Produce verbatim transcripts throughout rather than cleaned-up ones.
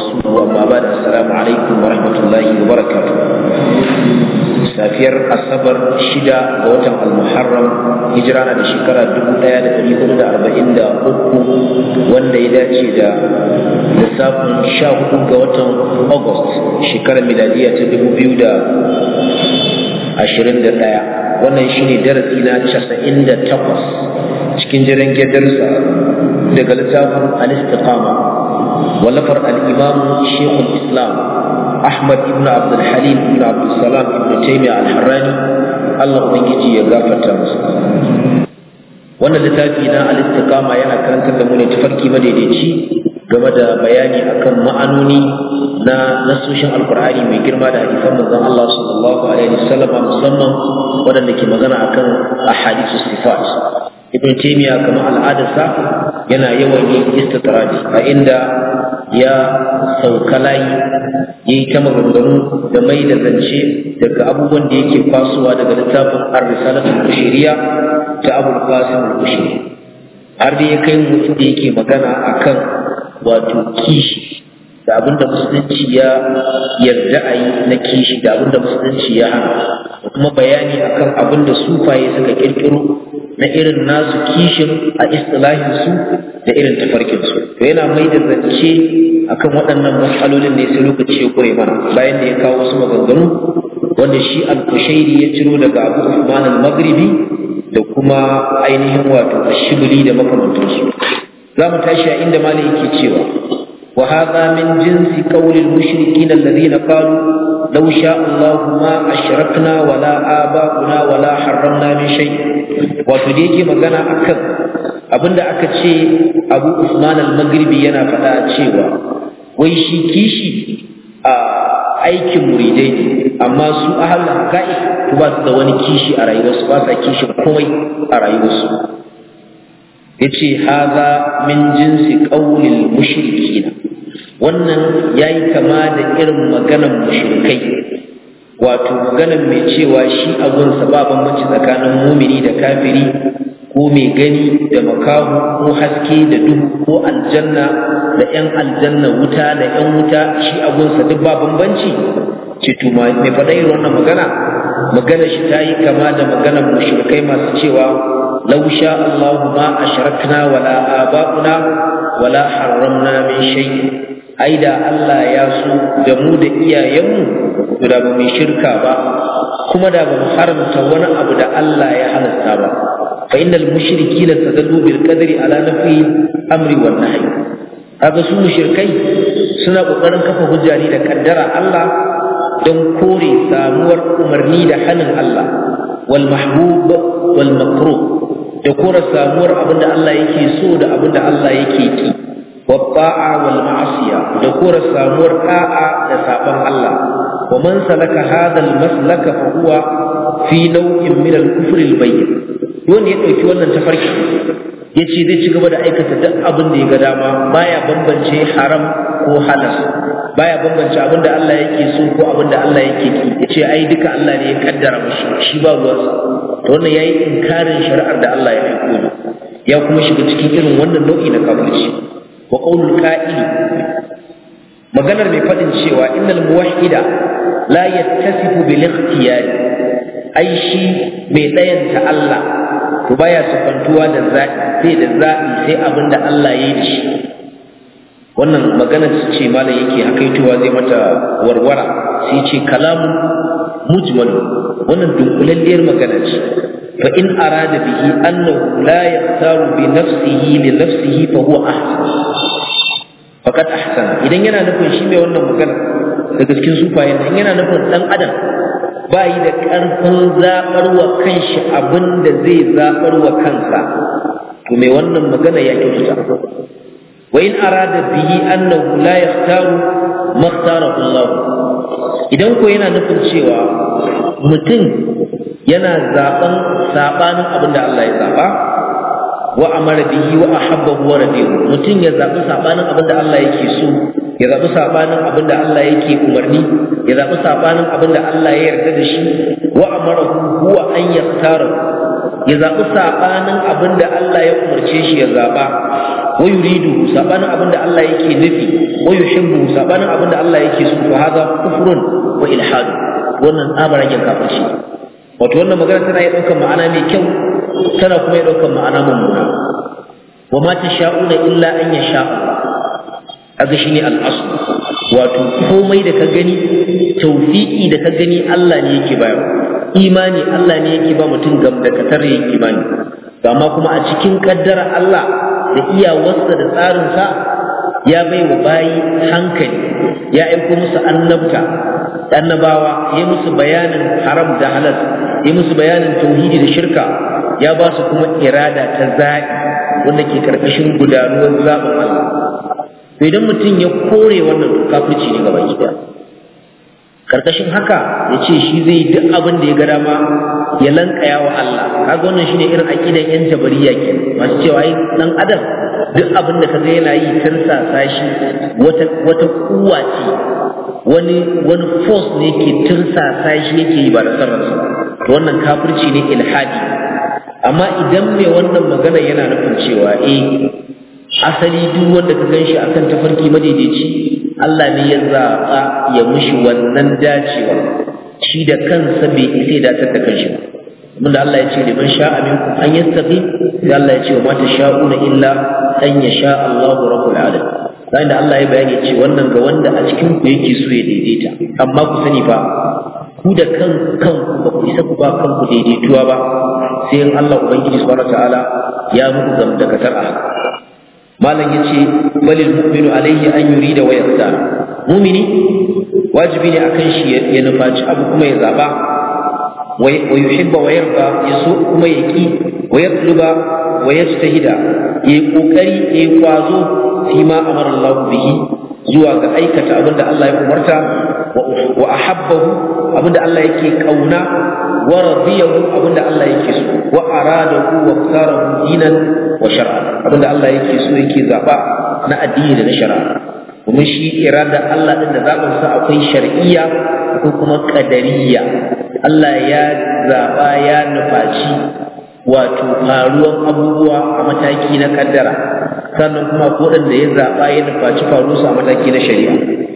ورسوله أما بعد السلام عليكم ورحمة الله وبركاته. سافير الصبر شدة ووتم المحرم هجرانا لشكرة دبوتايا لتريكون دا أربعين دا أكو وان إذا شدا لسافن شاهدون ووتم أغسط شكرة ميلادية دبوبيو دا عشرين دا تايا وانا شيني درسينا تسعين دا تقص cikin jiran darsa daga littafin al-istiqama wallafar al-imam shaykhul islam ahmad ibn abd al-halim ibn abd salam ibn taymiyyah al-harrani Allah ubangiji ya gafarta masa. Wannan littafi na al-istiqama yana karantar da mu ne tafarki madaidaici game da bayani akan ma'anoni na nasoshin alqur'ani mai girma da hadisan manzon Allah sallallahu alaihi wasallam, musamman wadanda ke magana akan ahadithus sifat. Ibn Taymiyyah kamar al'adarsa yana yawan yin istitradi a inda ya sauka layi yayi ta maganganu da mai da zance daga abubuwan da yake fasuwa daga littafin Ar-Risalatul Qushayriya ta Abu Qasim al-Qushayri, har da ya kai mutum da yake magana akan wato kishi da abinda musulunci ya yarda a yi na kishi da abinda musulunci ya hana, da kuma bayani akan abinda sufaye suka kirkiro na irin nasu kishin a istilahinsu da irin tafarkinsu. To yana mai da zance akan waɗannan matsalolin ne sai lokaci ya kure mana, bayan da ya kawo wasu maganganu wanda shi al-Qushayri ya ciro daga Abu Uthman al-Maghribi da kuma ainihin wato Ash-Shibli da makamantansu. Za mu tashi a inda malai yake cewa wa hadha min jinsi qawli al-mushrikeen alladhina qalu law sha'a Allahu ma ashrakna wala aba'una wala harramna min shay'. Wato da yake magana akan abinda aka ce Abu Usman al-Maghribi yana faɗa cewa wai shi kishi a aikin muridai ne, amma su ahlul haqa'iq ba su da wani kishi a rayuwarsu, ba sa kishin komai a rayuwarsu. yace haza min jinsi qaulil mushrikin, wannan yayi kama da irin maganar mushrikai, wato maganar mai cewa shi abunsa ba bambanci tsakanin mumini da kafiri, ko mai gani da makahu, ko haske da duhu, ko aljanna da yan aljanna, wuta da yan wuta, shi abunsa duk ba bambanci. ce to mai faɗa irin wannan magana magana shi ta yi kama da maganar mushrikai masu cewa law sha Allahu ma ashrakna wala aba'una wala harramna min shay'. ai da Allah ya so da mu da iyayenmu to da ba mu shirka ba, kuma da ba mu haramta wani abu da Allah ya halatta ba. fa innal mushrikeena tadallu bil qadri ala nafi amri wan nahy. kaga su mushrikai suna kokarin kafa hujja ne da kaddara Allah don kore samuwar umarni da hanin Allah, wal mahbub wal makruh, da kore samuwar abinda Allah yake so da abinda Allah yake ki, wa ta'a wal ma'asiya, da kore samuwar ta'a da saban Allah. wa man salaka hadha al maslaka fa huwa fi naw'in min al kufr al bayyin. wanda ya dauki wannan tafarki yace zai ci gaba da aikata duk abin da ya ga dama, baya bambance haram ko halal, baya bambance abin da Allah yake so ko abin da Allah yake ki, yace ai duka Allah ne ya kaddara mishi, shi ba ruwansa. to wannan yayi inkarin shari'ar da Allah ya aiko ne, ya kuma shiga cikin irin wannan nau'i na kafirci. wa qaulul qa'ili, maganar mai fadin cewa innal muwahhida la yattasifu bil ikhtiyar, ai shi mai dayanta Allah to baya sifantuwa da zaɓi, sai da zaɓi sai abinda Allah ya yi da shi. wannan magana ce malam yake hakaitowa zai mata warwara, sai ce kalamu mujmal, wannan dunkulalliyar magana ce. fa in arada bihi annahu la yaqtaru bi nafsihi li nafsihi fa huwa ahsan, faqad ahsana. idan yana nufin shi mai wannan magana daga cikin sufayen nan yana nufin dan adam ba yi da ƙarfin zaɓarwa kanshi abin da zai zaɓarwa kansa, to mai wannan magana ya kyautata. wa in arada bihi annahu la yakhtaru ma ikhtarahu Allah, idan ko yana nufin cewa mutum yana zaɓan saɓanin abin da Allah ya zaɓa, wa amara bihi wa ahabbahu wa radiyahu, mutum ya zaɓi saɓanin abin da Allah yake so, ya zaɓi saɓanin abin da Allah yake umarni, ya zaɓi saɓanin abin da Allah ya yarda da shi, wa amarahu huwa an yaktara, ya zaɓi saɓanin abin da Allah ya umarce shi ya zaɓa, wa yuridu sabanin abinda Allah yake nufi wa yuhibbu sabanin abinda Allah yake so fa hada kufrun wa ilhad wannan abaragen kafirci wato wannan magana tana iya daukar ma'ana mai kyau tana kuma iya daukar ma'ana mummuna wa ma tasha'una illa an yasha aga shine al-asl wato komai da ka gani tawfiki da ka gani Allah ne yake bayar imani Allah ne yake ba mutum gam da katar yin imani amma kuma a cikin kaddara Allah da iyawarsa da tsarinsa ya bai wa bayi hankali ya aiko musu annabta annabawa ya musu bayanin haram da halal ya musu bayanin tauhidi da shirka ya ba su kuma irada ta zaɓi wanda ke karkashin gudanuwar zaɓin Allah to idan mutum ya kore wannan to kafirci ne gaba ɗaya karkashin haka ya ce shi zai duk abin da ya ga dama ya lankaya wa Allah kaga wannan shine irin aqidan yan jabariya ke masu cewa ai dan adam duk abin da kaga yana yi tirsasa shi wata wata kuwa ce wani wani force ne ke tirsasa shi yake yi ba da sarrafa to wannan kafirci ne ilhadi amma idan mai wannan magana yana nufin cewa eh asali duk wanda ka ganshi akan tafarki madaidaici Allah ne ya zaɓa ya mushi wannan dacewa shi da kansa bai isa da ta da kanshi ba da Allah ya ce liman sha'a minkum an yastaqi sai Allah ya ce wa ma tasha'una illa an yasha Allahu rabbul alamin sai da Allah ya bayani ce wannan ga wanda a cikin ku yake so ya daidaita amma ku sani fa ku da kan kanku ba ku isa ku ba kanku daidaituwa ba sai in Allah ubangiji subhanahu wataala ya muku gamdakatar a haka malam yace balil mu'minu alayhi an yurida wa yasta mu'mini wajibi ne akan shi ya nufaci abu kuma ya zaba wa yuhibba wa yarda yaso kuma yaki wa yatluba wa yajtahida yayi kokari yayi kwazo fi ma amara Allah bihi zuwa ga aikata abinda Allah ya umarta wa ahabbahu abinda Allah yake kauna wa radiyahu abinda Allah yake so wa aradahu wa ikhtarahu dinan wa shar'an abinda Allah yake so yake zaba na addini da na shari'a kuma shi irada Allah din da zaban sa akwai shar'iyya ko kuma qadariyya Allah ya zaba ya nufaci wato faruwar abubuwa a mataki na kaddara sannan kuma ko da ya zaba ya nufaci faruwa a mataki na shari'a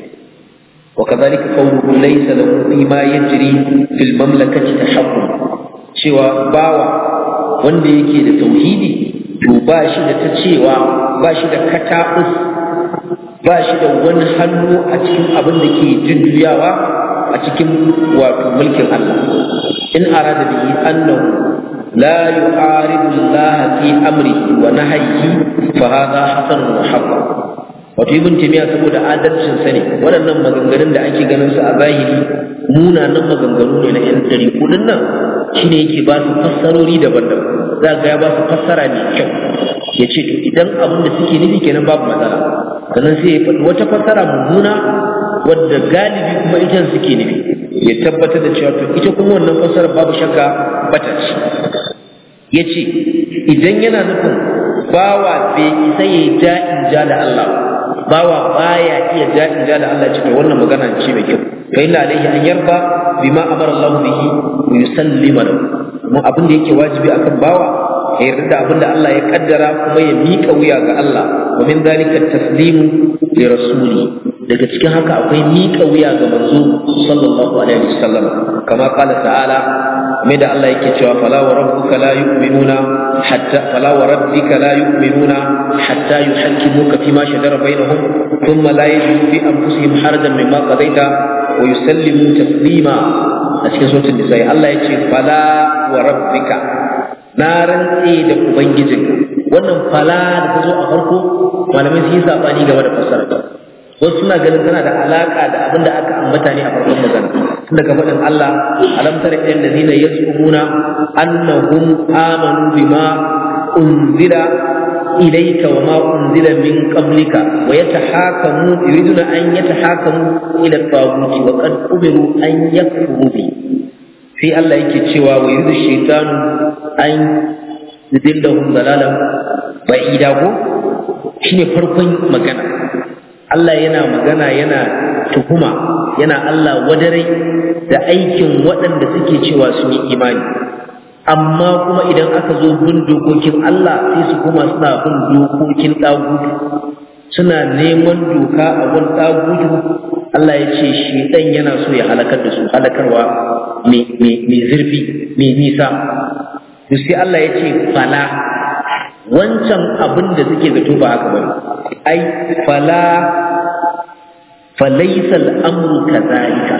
وكذلك قوله ليس له فيما يجري في المملكة تحكم cewa bawa wanda yake da tauhidi to ba shi da ta cewa ba shi da katabus ba shi da wani hannu a cikin abin da ke jujjuyawa a cikin wato mulkin Allah in arada bihi annahu la yu'aridu Allah fi amrihi wa nahyihi fa hadha hasanun wa haqqan wato ibn timiya saboda adalcin sa ne waɗannan maganganun da ake ganin su a zahiri munanan maganganu ne na yan dari kudin nan shine yake ba su fassarori daban-daban za ga ya ba su fassara mai kyau ya ce to idan abin da suke nufi kenan babu matsala sannan sai ya faɗi wata fassara mummuna wadda galibi kuma ita suke nufi ya tabbatar da cewa to ita kuma wannan fassara babu shakka bata ce ya ce idan yana nufin bawa bai isa ya ja in ja da Allah bawa baya iya ja in ja da Allah ce wannan magana ce mai kyau fa illa alaihi an yarda bima amara Allah bihi wa yusallima lahu mu abin da yake wajibi akan bawa ya yarda da abin da Allah ya kaddara kuma ya mika wuya ga Allah wa min zalika taslimu li rasuli daga cikin haka akwai mika wuya ga manzo sallallahu alaihi wasallam kama qala ta'ala mai da Allah yake cewa fala wa rabbuka la yu'minuna hatta fala wa rabbika la yu'minuna hatta yuhaqqimuka fima shajara bainahum thumma la yajidu fi anfusihim harajan mimma qadaita wa yusallimu taslima a cikin suratul nisa Allah yace fala wa rabbika na rantsi da ubangijinka wannan fala da ta zo a farko malamai sun yi sabani game da fassara ta wasu suna ganin tana da alaka da abin da aka ambata ne a farkon magana tun daga faɗin Allah alam tara ilal ladina yasqumuna annahum amanu bima unzila ilayka wa ma unzila min qablika wa yatahakamu yuriduna an yatahakamu ila at-taghut wa qad umiru an yakfuru bi sai Allah yake cewa wa yuridu shaytanu an yudillahum dalalan ba'ida ko shine farkon magana Allah yana magana yana tuhuma yana Allah wadarai da aikin waɗanda suke cewa sun yi imani amma kuma idan aka zo bin dokokin Allah sai su kuma suna bin dokokin ɗagutu, suna neman doka a wani ɗagutu. Allah ya ce shedan yana so ya halakar da su halakarwa mai zurfi mai nisa. To sai Allah ya ce fala, wancan abin da suke zato ba haka bane. Ai fala falaysa al-amru kadhalika.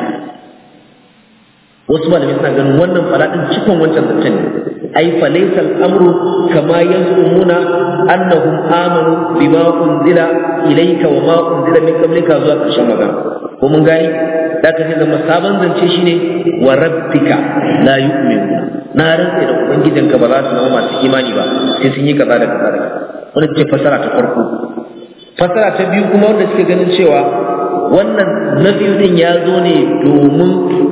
Wasu malamai suna ganin wannan fala din cikon wancan zancen ne. Ai falaysa al-amru kama yazumuna annahum amanu bima unzila ilayka wa ma unzila min qablika zuwa ƙarshen magana. Ko mun gani da ka ce zama sabon zance shine wa rabbika la yu'minuna, na rantsa da ubangijinka ba za su zama masu imani ba sai sun yi kaza da kaza da kaza. Wannan ce fasara ta farko. Fasara ta biyu kuma wanda suke ganin cewa wannan nafiyu din ya zo ne domin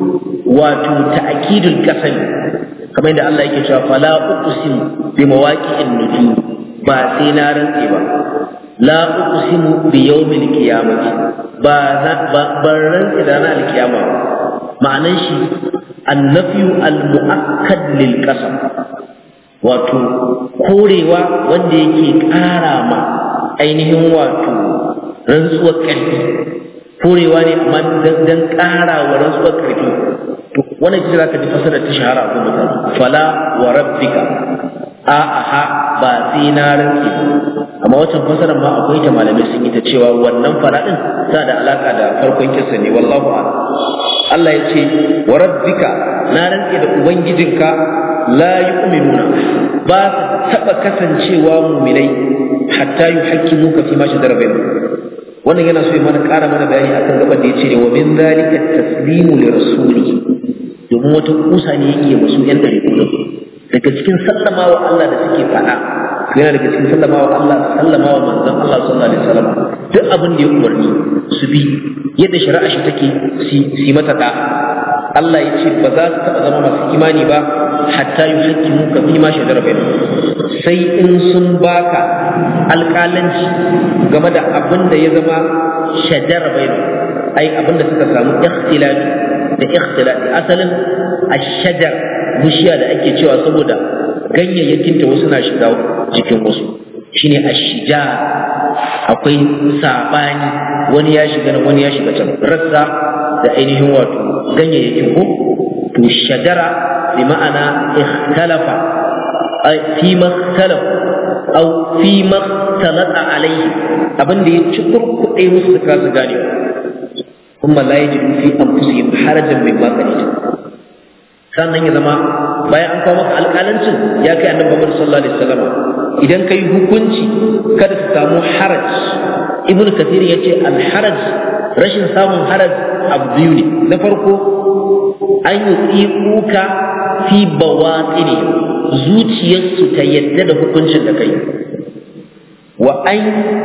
wato ta'kidul qasam, kamar yadda Allah yake cewa fala uqsim bi mawaqi'in nujum, ba sai na rantsa ba. La uqsimu bi yawmil qiyamati, ba ban rantsa da ranar alkiyama. Ma'anan shi annafiyu al-mu'akkad lil qasam, wato korewa wanda yake ƙara ma ainihin wato rantsuwar ƙarfi, korewa ne amma dan ƙara wa rantsuwar ƙarfi. To wannan shi zaka ji fasara ta shahara a mutane, fala wa rabbika, a aha ba sai na rantsi. Amma wancan fasarar ma akwai ta malamai sun yi ta cewa wannan fara din ta da alaka da farkon kissa ne, wallahu a'lam. Allah ya ce wa rabbika, na rantsi da ubangijinka, la yu'minuna, ba su taba kasancewa mu'minai hatta yuhaqqimuka fi ma shajara bainahum. Wannan yana so ya mana ƙara mana bayani akan gaban da yace wa min zalika taslimu li rasuli, domin wata kusa ne yake musu yan dare kullum daga cikin sallama wa Allah da suke faɗa, yana daga cikin sallama wa Allah sallama wa manzon Allah sallallahu alaihi wasallam. Duk abin da ya umarni su bi yadda shari'a shi take si mata da. Allah ya ce ba za su taɓa zama masu imani ba hatta yuhaqqimu ka fi ma shajara bainahum, sai in sun baka alƙalanci game da abin da ya zama shajara bainahum, ai abin da suka samu ikhtilafi da ikhtilafi. Asalin ash-shajar bishiya da ake cewa saboda ganyayyakinta wasu na shiga jikin wasu, shine ashija. Akwai sabani, wani ya shiga nan wani ya shiga can, rassa da ainihin wato ganyayyakin ko to shajara bi ma'ana ikhtalafa, ay fi makhtalaf aw fi makhtalata alayhi, abinda ya ci kurkuɗe musu suka su gane, kuma la yajidu fi anfusihim harajan mimma qadita. Sannan ya zama bayan an kawo maka alƙalancin ya kai annabi Muhammad sallallahu alaihi wasallam, idan kai hukunci kada ka samu haraj. Ibn Kathir yace al-haraj, rashin samun haraj abu biyu ne. Na farko an yi tsiƙuka fi bawaqini, zuciyarsu ta yadda da hukuncin da kai, wa an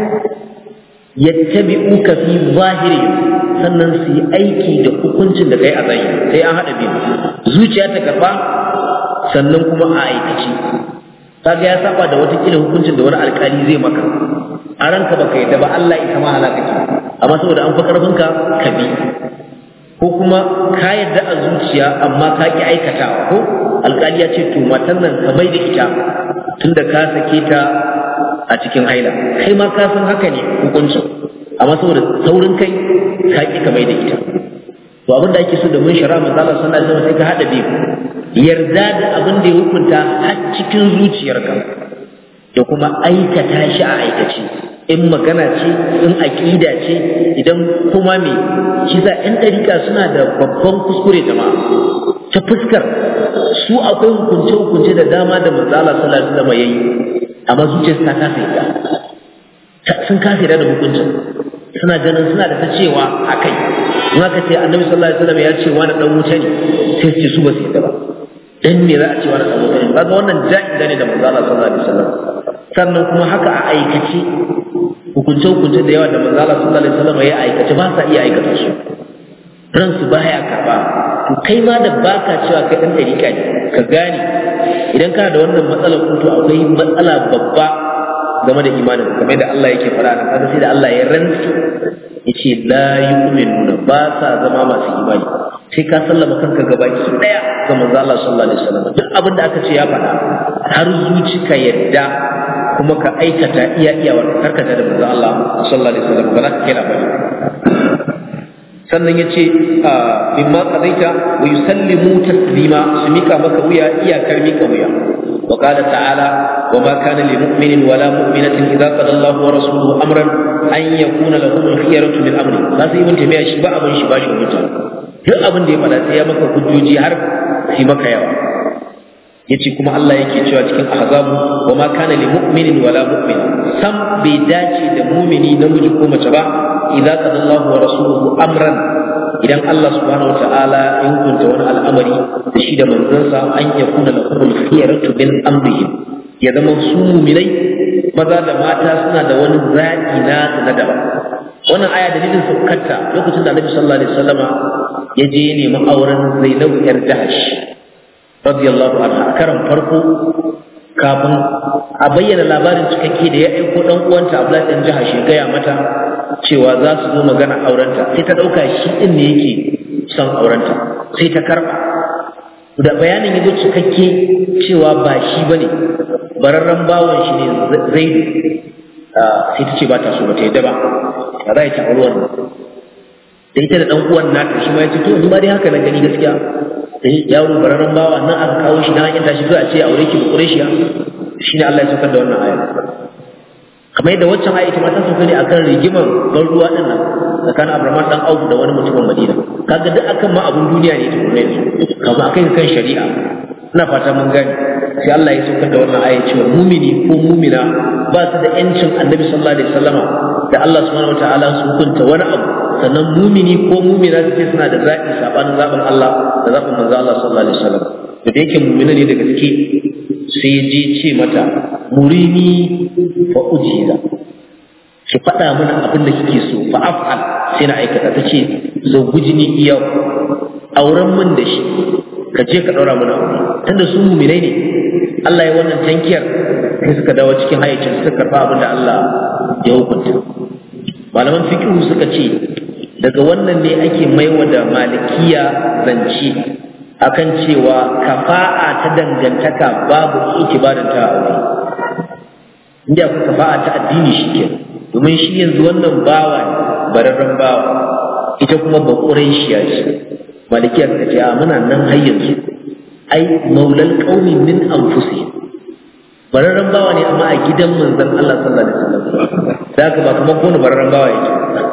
yattabi'uka fi zahiri, sannan su yi aiki da hukuncin da kai a zahiri. Sai an haɗa biyu, zuciya ta karba sannan kuma a aikaci. Kaga ya saba da wata kila hukuncin da wani alƙali zai maka a ranka baka yadda ba, Allah ita ma halaka ki, amma saboda an fi karfinka ka bi. Ko kuma ka yadda a zuciya amma ka ki aikatawa, ko alƙali ya ce to matan nan ka mai da ita tunda ka sake ta a cikin haila, kai ma ka san haka ne hukuncin, amma saboda saurin kai ka ki ka mai da ita. To abin da ake so da mun shara manzo Allah sallallahu alaihi wasallam sai ka hada biyu, yarda da abin da ya hukunta har cikin zuciyarka da kuma aikata shi a aikace. In magana ce, in aqida ce, idan kuma me shi za ɗan ɗarika suna da babban kuskure jama'a ta fuskar su akwai hukunce hukunce da dama da manzo Allah sallallahu alaihi wasallam yayi, amma zuciyarsu ta kasa yadda, sun kasa yadda da hukuncin, suna ganin suna da ta cewa akai. In aka ce annabi sallallahu alaihi wasallam ya ce wani dan wuta ne, sai su ce su ba su yadda ba, dan me za a ce wani dan wuta ne? Kaga wannan ja'ida ne da manzo Allah sallallahu alaihi wasallam. Sannan kuma haka a aikace, hukunce hukunce da yawa da manzo Allah sallallahu alaihi wasallam ya aikace ba sa iya aikata su, ran su baya karba. To kai ma da baka cewa kai dan dariƙa ne, ka gane idan kana da wannan matsalar ko to akwai matsala babba game da imanin, kamar da Allah yake fara nan. Kaga sai da Allah ya rantsi yace la yu'minuna, ba sa zama masu imani sai ka sallama kanka gabaki daya ga manzo Allah sallallahu alaihi wasallam duk abin da aka ce ya faɗa har zuci ka yadda kuma ka aikata iya iyawar karkata da manzo Allah sallallahu alaihi wasallam ba za ka kira ba sannan yace mimma qadaita wa yusallimu taslima su mika maka wuya iyakar mika wuya wa qala ta'ala wa ma kana lil mu'minin wala mu'minatin idza qada Allahu wa rasuluhu amran an yakuna lahum al-khiyaratu min amri sai ibn tamiya shi ba abin shi ba shi mutum duk abin da ya fada sai ya maka hujjoji har sai maka yawa yace kuma Allah yake cewa cikin ahzabu wa ma kana lil mu'minin wala mu'min sam bai dace da mu'mini namiji ko mace ba idza qada Allahu wa rasuluhu amran idan Allah subhanahu wataala ya hukunta wani al'amari da shi da manzansa an yakuna lahum khiyaratu min amrihim ya zama su mu'minai maza da mata suna da wani zaɓi na na daban wannan aya dalilin saukarta lokacin da Annabi sallallahu alaihi wasallama ya je nemi auren Zainab yar Jahash radiyallahu anha karan farko kafin a bayyana labarin cikakke da ya aiko dan uwanta Abdullah dan Jahash ya gaya mata cewa za su zo magana aurenta sai ta dauka shi din ne yake son aurenta sai ta karba da bayanin yazo cikakke cewa ba shi bane bararran bawon shi ne Zaidu sai ta ce ba ta so ba ta yadda ba ba za ta aure wannan da ita da dan uwan nata shi ma ya ce to in ba dai haka na gani gaskiya sai yaro bararran bawa nan aka kawo shi dan yanta shi zuwa ce aure ki Qurayshiya shine Allah ya saukar da wannan aya kamar yadda waccan aya ita ma ta sauka ne akan rigiman ban ruwa din nan tsakanin Abraham dan Auf da wani mutumin Madina kaga duk akan ma abun duniya ne to ne kamar akai kan shari'a ina fata mun gani sai Allah ya saukar da wannan aya cewa mumini ko mumina ba su da yancin Annabi sallallahu alaihi wasallama da Allah subhanahu wataala su hukunta wani abu sannan mumini ko mumina su ce suna da zaɓi sabanin zaɓin Allah da zaɓin manzo Allah sallallahu alaihi wasallam da yake mumina ne da gaske sai ya je ce mata murini fa ujiza ki faɗa mana abin da kike so fa af'al sai na aikata ta ce zo gujini iyau auren min da shi ka je ka ɗaura mana aure tunda su muminai ne Allah ya wannan tankiyar sai suka dawo cikin hayyacin suka karɓa abin da Allah ya hukunta malaman fiqh suka ce daga wannan ne ake maiwa da malikiya zance akan cewa kafa'a ta dangantaka babu itibarin ta aure inda ku kafa'a ta addini shike domin shi yanzu wannan bawa bararran bawa ita kuma ba quraishiya ce malikiya suka ce a muna nan har yanzu ai maulal qaumi min anfusihim bararran bawa ne amma a gidan manzon Allah sallallahu alaihi wasallam da ka ba kuma ko ne bararran bawa yake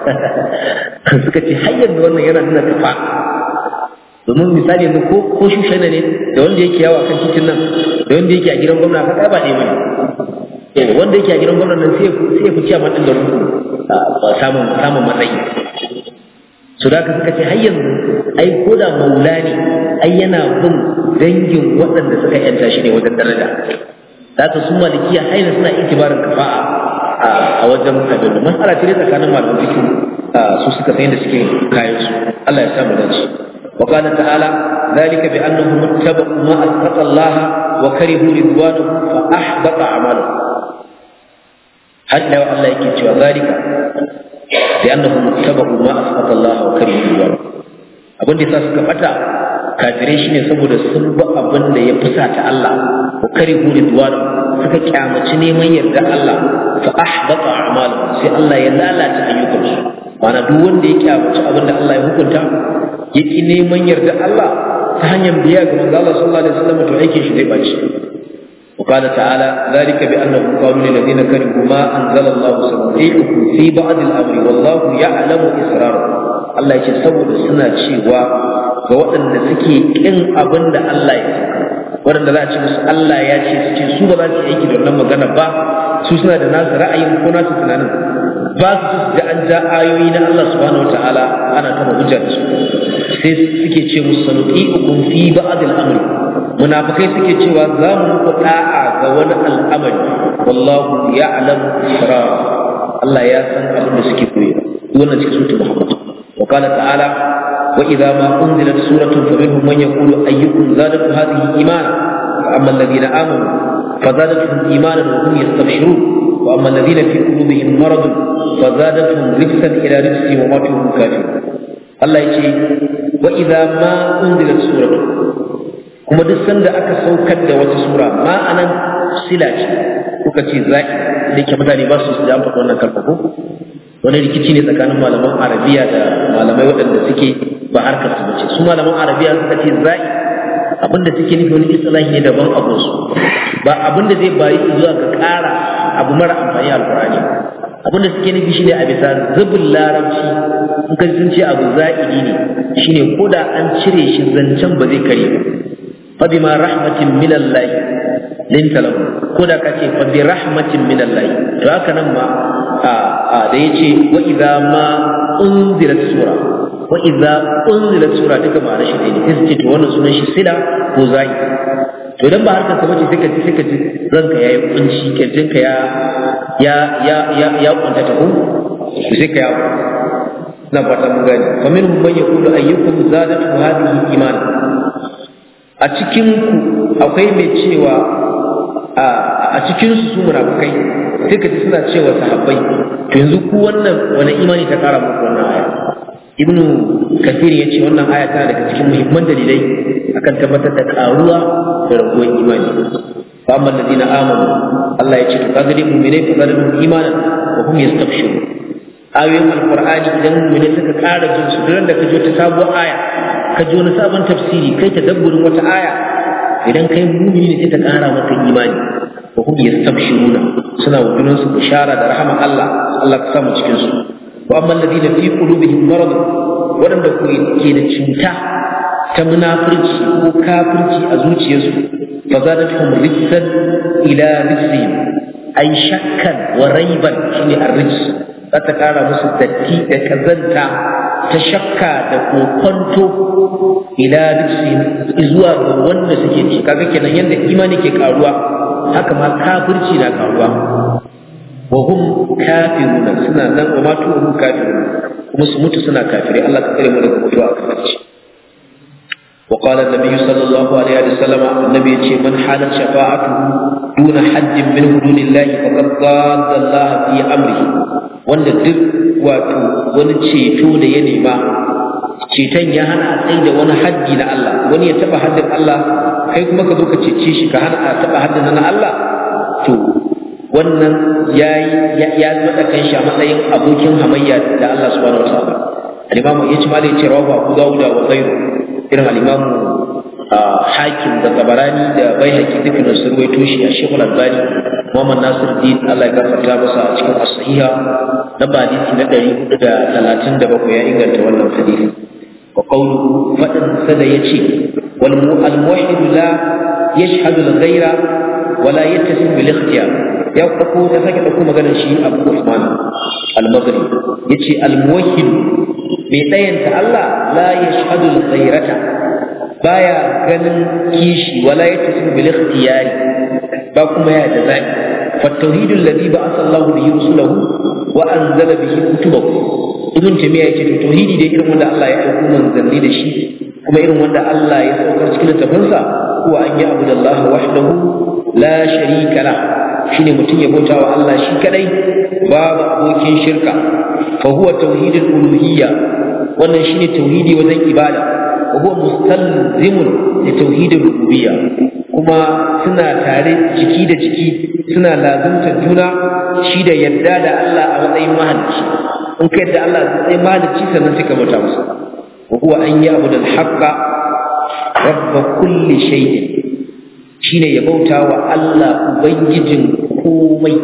suka ce har yanzu wannan yana nuna kafa domin misali yanzu ko ko shushana ne da wanda yake yawa kan titin nan da wanda yake a gidan gwamna ka ba ɗaya bane eh wanda yake a gidan gwamna nan sai sai ku ciya matan da ruku ba samun samun matsayi su da suka ce har yanzu ai ko da maula ne ai yana bin dangin waɗanda suka yanta shi ne wajen daraja da ka su malikiya haina suna itibarin kafa'a a wajen abin mas'ala ce tsakanin malaman fiqh su suka san da suke kayan su Allah ya sa mu dace wa qala ta'ala zalika bi annahum ittaba'u ma asqata Allah wa karihu ridwanahu fa ahbata a'maluhum hadda Allah yake cewa zalika bi annahum ittaba'u ma asqata Allah wa karihu ridwanahu abin da yasa suka bata kafirai shine saboda sun bi abin da ya fusata Allah wa karihu ridwanahu suka kyamaci neman yarda Allah fa ahbata a'maluhum sai Allah ya lalata ayyukansu mana duk wanda ya kyamaci abin da Allah ya hukunta yake neman yarda Allah ta hanyar biya ga manzo Allah sallallahu alaihi wasallam to aikin shi zai baci وقال تعالى ذلك بأنهم قالوا للذين كرهوا ما أنزل الله سنطيعكم في بعض الأمر والله يعلم إسرارهم الله يجي سبب السنة شيوا ووأن سكي إن أبن الله وأن لا تشمس الله يجي سكي سوى لا تشيكي دون لما غنبا سوسنا دناس رأي مكونات تنانا باس da an ja ayoyi na Allah subhanahu wataala ana kama hujja da su sai suke ce musu sanuqiukum fi ba'd al-amr munafikai suke cewa za mu muku da'a ga wani al'amari wallahu ya'lamu israr Allah ya san abin da suke koyi wannan cikin sura Muhammad wa qala ta'ala wa idha ma unzilat suratun faminhum man yaqulu ayyukum zadatu hadhihi imana fa amma alladhina amanu fazadatuhum imanan wa hum yastabshirun wa amma alladhina fi qulubihim maradun fazadatuhum rijsan ila rijsihim wa matu hum kafirun Allah yace wa idza ma unzilat suratu kuma duk sanda aka saukar da wata sura ma anan sila ce kuka ce zai da ke mutane ba su su da amfani wannan kalma ko wani rikici ne tsakanin malaman arabiya da malamai waɗanda suke ba harkar su bace su malaman arabiya suka ce zai abinda suke nufi wani istilahi ne daban abun su ba abinda zai bayi zuwa ga ƙara abu mara amfani a alqur'ani abinda suke nufi shine a bisa zubin larabci in ka sun ce abu za'idi ne shine koda an cire shi zancen ba zai kare ba fa bima rahmatin minallahi linta lahu koda ka ce fa bi rahmatin minallahi to haka nan ma a da yace wa idza ma unzilat sura wa idza unzilat sura duka ma'ana shi ne sai ce to wannan sunan shi sila ko zai to dan ba harkar ka bace sai ka ji sai ka ji ranka yayi kunci kirjinka ya ya ya ya ya kunta ta ko sai ka ya na fata mun gani fa minhum man yaqulu ayyukum zadatu hadhihi iman a cikin ku akwai mai cewa a cikin su munafikai sai ka ji suna cewa sahabbai to yanzu ku wannan wani imani ta kara muku wannan aya ibnu kathir yace wannan aya tana daga cikin muhimman dalilai akan tabbatar da karuwa da raguwar imani fa amma alladina amanu Allah yace to kaga dai mu'minai fa zalatu imanan wa hum yastabshirun ayoyin alqur'ani idan mu'minai suka kara jin su duran da kaje ta sabuwar aya kaje wani sabon tafsiri kai tadabburin wata aya idan kai mu'mini ne sai ta kara maka imani wa hum yastabshiruna suna wujunan su bishara da rahama Allah Allah ka samu cikin su wa amma alladina fi qulubihim marad wadanda ku ke da cuta ta munafurci ko kafirci a zuciyarsu fa zadatuhum rijsan ila rijsihim ay shakkan wa raiban shine ar-rijs za ta kara musu datti da kazanta ta shakka da kokonto ila rijsihim zuwa ga wanda suke ci kaga kenan yanda imani ke karuwa haka ma kafirci na karuwa wa hum kafiruna suna nan wa matu hum kafirun kuma su mutu suna kafiri Allah ka kare mu daga mutuwa a kafirci wa qala an-nabi sallallahu alaihi wa sallam annabi yace man halat shafa'atuhu duna haddin min hududillahi faqad dhalla Allah fi amrihi wanda duk wato wani ceto da ya nema ceton ya hana a tsaye da wani haddi na Allah wani ya taba haddin Allah kai kuma ka zo ka cece shi ka hana a taba haddin na Allah to wannan yayi ya zama kan shi a matsayin abokin hamayya da Allah subhanahu wataala al-imam yace ma da yace rawahu Abu Dawud wa ghayru irin al-imam Hakim da Tabarani da Baihaqi dukkan su ruwaito shi a Sheikh Al-Albani Muhammad Nasiruddin Allah ya gafarta masa a cikin as-sahiha da hadisi na ɗari hudu da talatin da bakwai ya inganta wannan hadisi wa qawluhu fadan sada yace wal mu'almuhid la yashhadu al-ghayra wa la yattasim bil ikhtiyar ya dauko ya sake dauko maganar shi Abu Usman al-Maghribi yace al-muwahhid mai dayanta Allah la yashhadu al-ghayrata baya ganin kishi wala yattasim bil ikhtiyar ba kuma ya da zai fa tauhidul ladhi ba'atha Allahu bihi rusulahu wa anzala bihi kutubahu ibn tamiya yace to tauhidi da irin wanda Allah ya aika manzanni da shi kuma irin wanda Allah ya saukar cikin littafinsa huwa an ya abudallah wahdahu la sharika la shine mutum ya bauta wa Allah shi kadai babu abokin shirka fa huwa tauhidul uluhiyya wannan shine tauhidi wajen ibada wa huwa mustalzimun li tauhidil rububiyya kuma suna tare jiki da jiki suna lazumtar juna shi da yadda da Allah a matsayin mahalicci in ka yadda Allah a matsayin mahalicci sannan sai ka bauta masa wa huwa an ya'budu al-haqqa rabb kulli shay'in shine ya bauta wa Allah ubangijin komai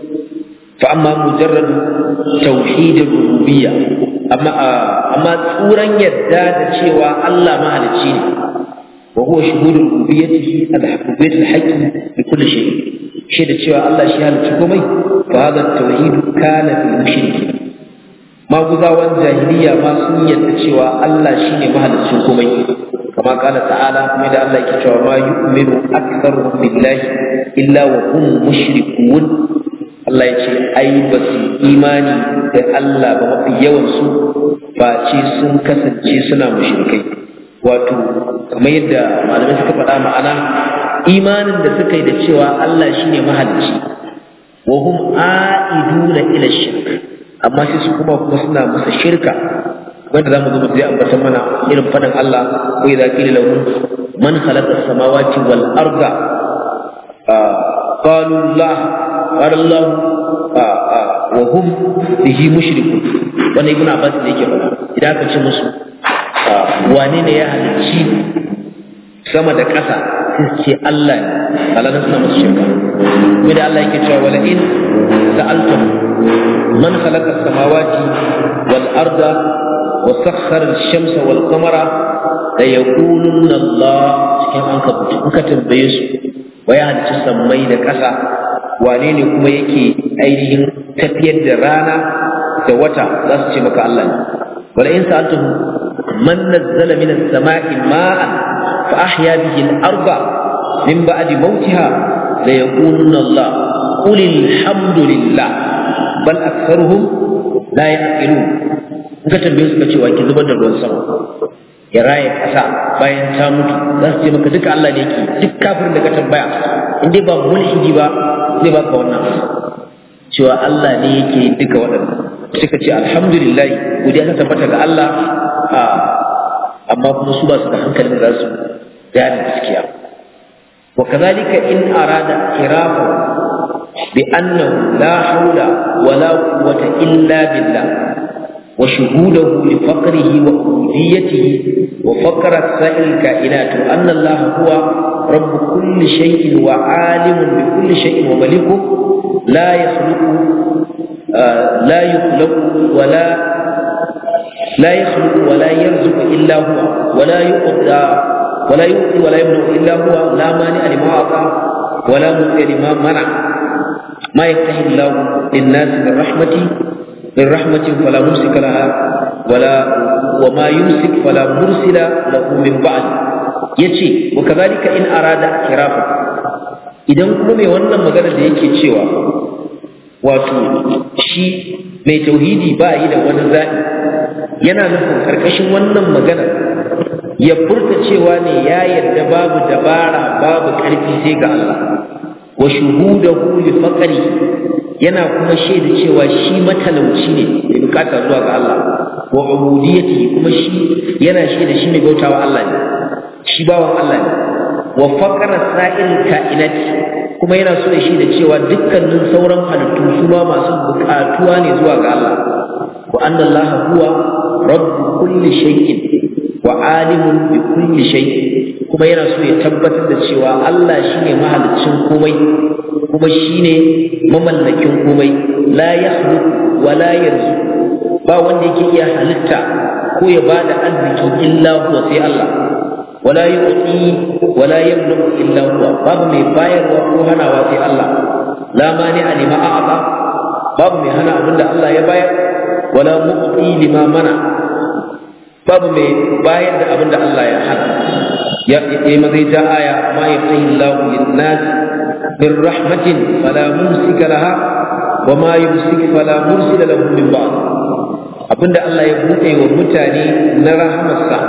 fa amma mujarrad tauhid rububiyya amma amma tsuran yadda da cewa Allah mahalicci ne وهو شهود ربوبيته الحقيقية الحق بكل شيء شهد cewa Allah shi halicci komai fa hada tauhid kana fil mushrikin ma guzawan jahiliya ma sun yadda cewa Allah shine mahaliccin komai kama kana ta'ala kuma da Allah yake cewa ma yu'minu aktharuhum billahi illa wa hum mushrikun Allah yace ai basu imani da Allah ba mafi yawan su ba ce sun kasance suna mushrikai wato kamar yadda malamai suka faɗa ma'ana imanin da suka yi da cewa Allah shine mahalicci wa hum a'iduna ila shirk amma sai su kuma kuma suna masa shirka wanda zamu zo mu je ambatan mana irin fadan Allah wa idza qila lahum man khalaqa as-samawati wal arda qalu Allah qala Allah wa hum bihi mushrikun. Wannan ibn Abbas ne yake faɗa idan aka ce musu wane ne ya halicci sama da ƙasa sai ce Allah ne, Allah ne suna musu shirka. Kuma da Allah yake cewa wala in sa'altum man khalaqa as-samawati wal arda wa sakhkhara ash-shamsa wal qamara la yaqulunna Allah, cikin an ka kuka tambaye su waya halicci sammai da ƙasa, wane ne kuma yake ainihin tafiyar da rana da wata, za su ce maka Allah ne. wala in sa'altum man nazzala min as-sama'i ma'an fa ahya bihi al-arda min ba'di mawtiha la yaqulunna Allah qul alhamdulillah bal aktharuhum la ya'qilun. in ka tambaye su ka cewa ki zubar da ruwan sama ya raye kasa bayan ta mutu, za su ce maka duka Allah ne yake. duk kafirin da ka tambaya in dai ba mulhidi ba zai baka wannan cewa Allah ne yake duka waɗannan. suka ce alhamdulillah, godiya ta tabbata ga Allah, amma kuma su ba su da hankalin da za su gane gaskiya. wa kadhalika in arada kirafa bi annahu la hawla wa la quwwata illa billah wa shuhudahu li faqrihi wa ubudiyyatihi wa faqra sa'il kainat anna Allah huwa rabb kulli shay'in wa alimun bi kulli shay'in wa malikuhu la yakhluqu لا يخلق ولا لا يخلق ولا يرزق إلا هو ولا يقضى ولا يؤتي ولا يمنع إلا هو لا مانع لما أعطى ولا مؤتي لما منع ما يفتح الله للناس من رحمته من رحمة فلا ممسك لها ولا وما يمسك فلا مرسل له من بعد. yace wa kadhalika in arada kirafa, idan kuma mai wannan magana da yake cewa wato shi mai tauhidi ba yi da wani zaɓi, yana nufin karkashin wannan magana ya furta cewa ne ya yarda babu dabara babu ƙarfi sai ga Allah, wa shuhudahu li faqri, yana kuma shaida cewa shi matalauci ne mai bukata zuwa ga Allah, wa ubudiyyati, kuma shi yana shaida shi mai bautawa Allah ne, shi bawan Allah ne, wa faqra sa'il kainati, kuma yana so da shi da cewa dukkanin sauran halittu su ma masu bukatuwa ne zuwa ga Allah, wa anna Allah huwa rabbu kulli shay'in wa alimun bi kulli shay'in, kuma yana so ya tabbatar da cewa Allah shine mahaliccin komai kuma shine mamallakin komai, la yakhluqu wa la yarzuqu, ba wanda yake iya halitta ko ya bada arziki illa huwa sai Allah, wala yu'ti wala yamliku illa huwa, babu mai bayarwa ko hanawa sai Allah, la mani alima a'ata, babu mai hana abinda Allah ya bayar, wala mu'ti lima mana, babu mai bayar da abinda Allah ya hana. ya yi mazai ja aya ma yaftahi Allahu lin-nas bir rahmatin fala mumsika laha wa ma yumsik fala mursila lahu min ba'd, abinda Allah ya buɗe wa mutane na rahamarsa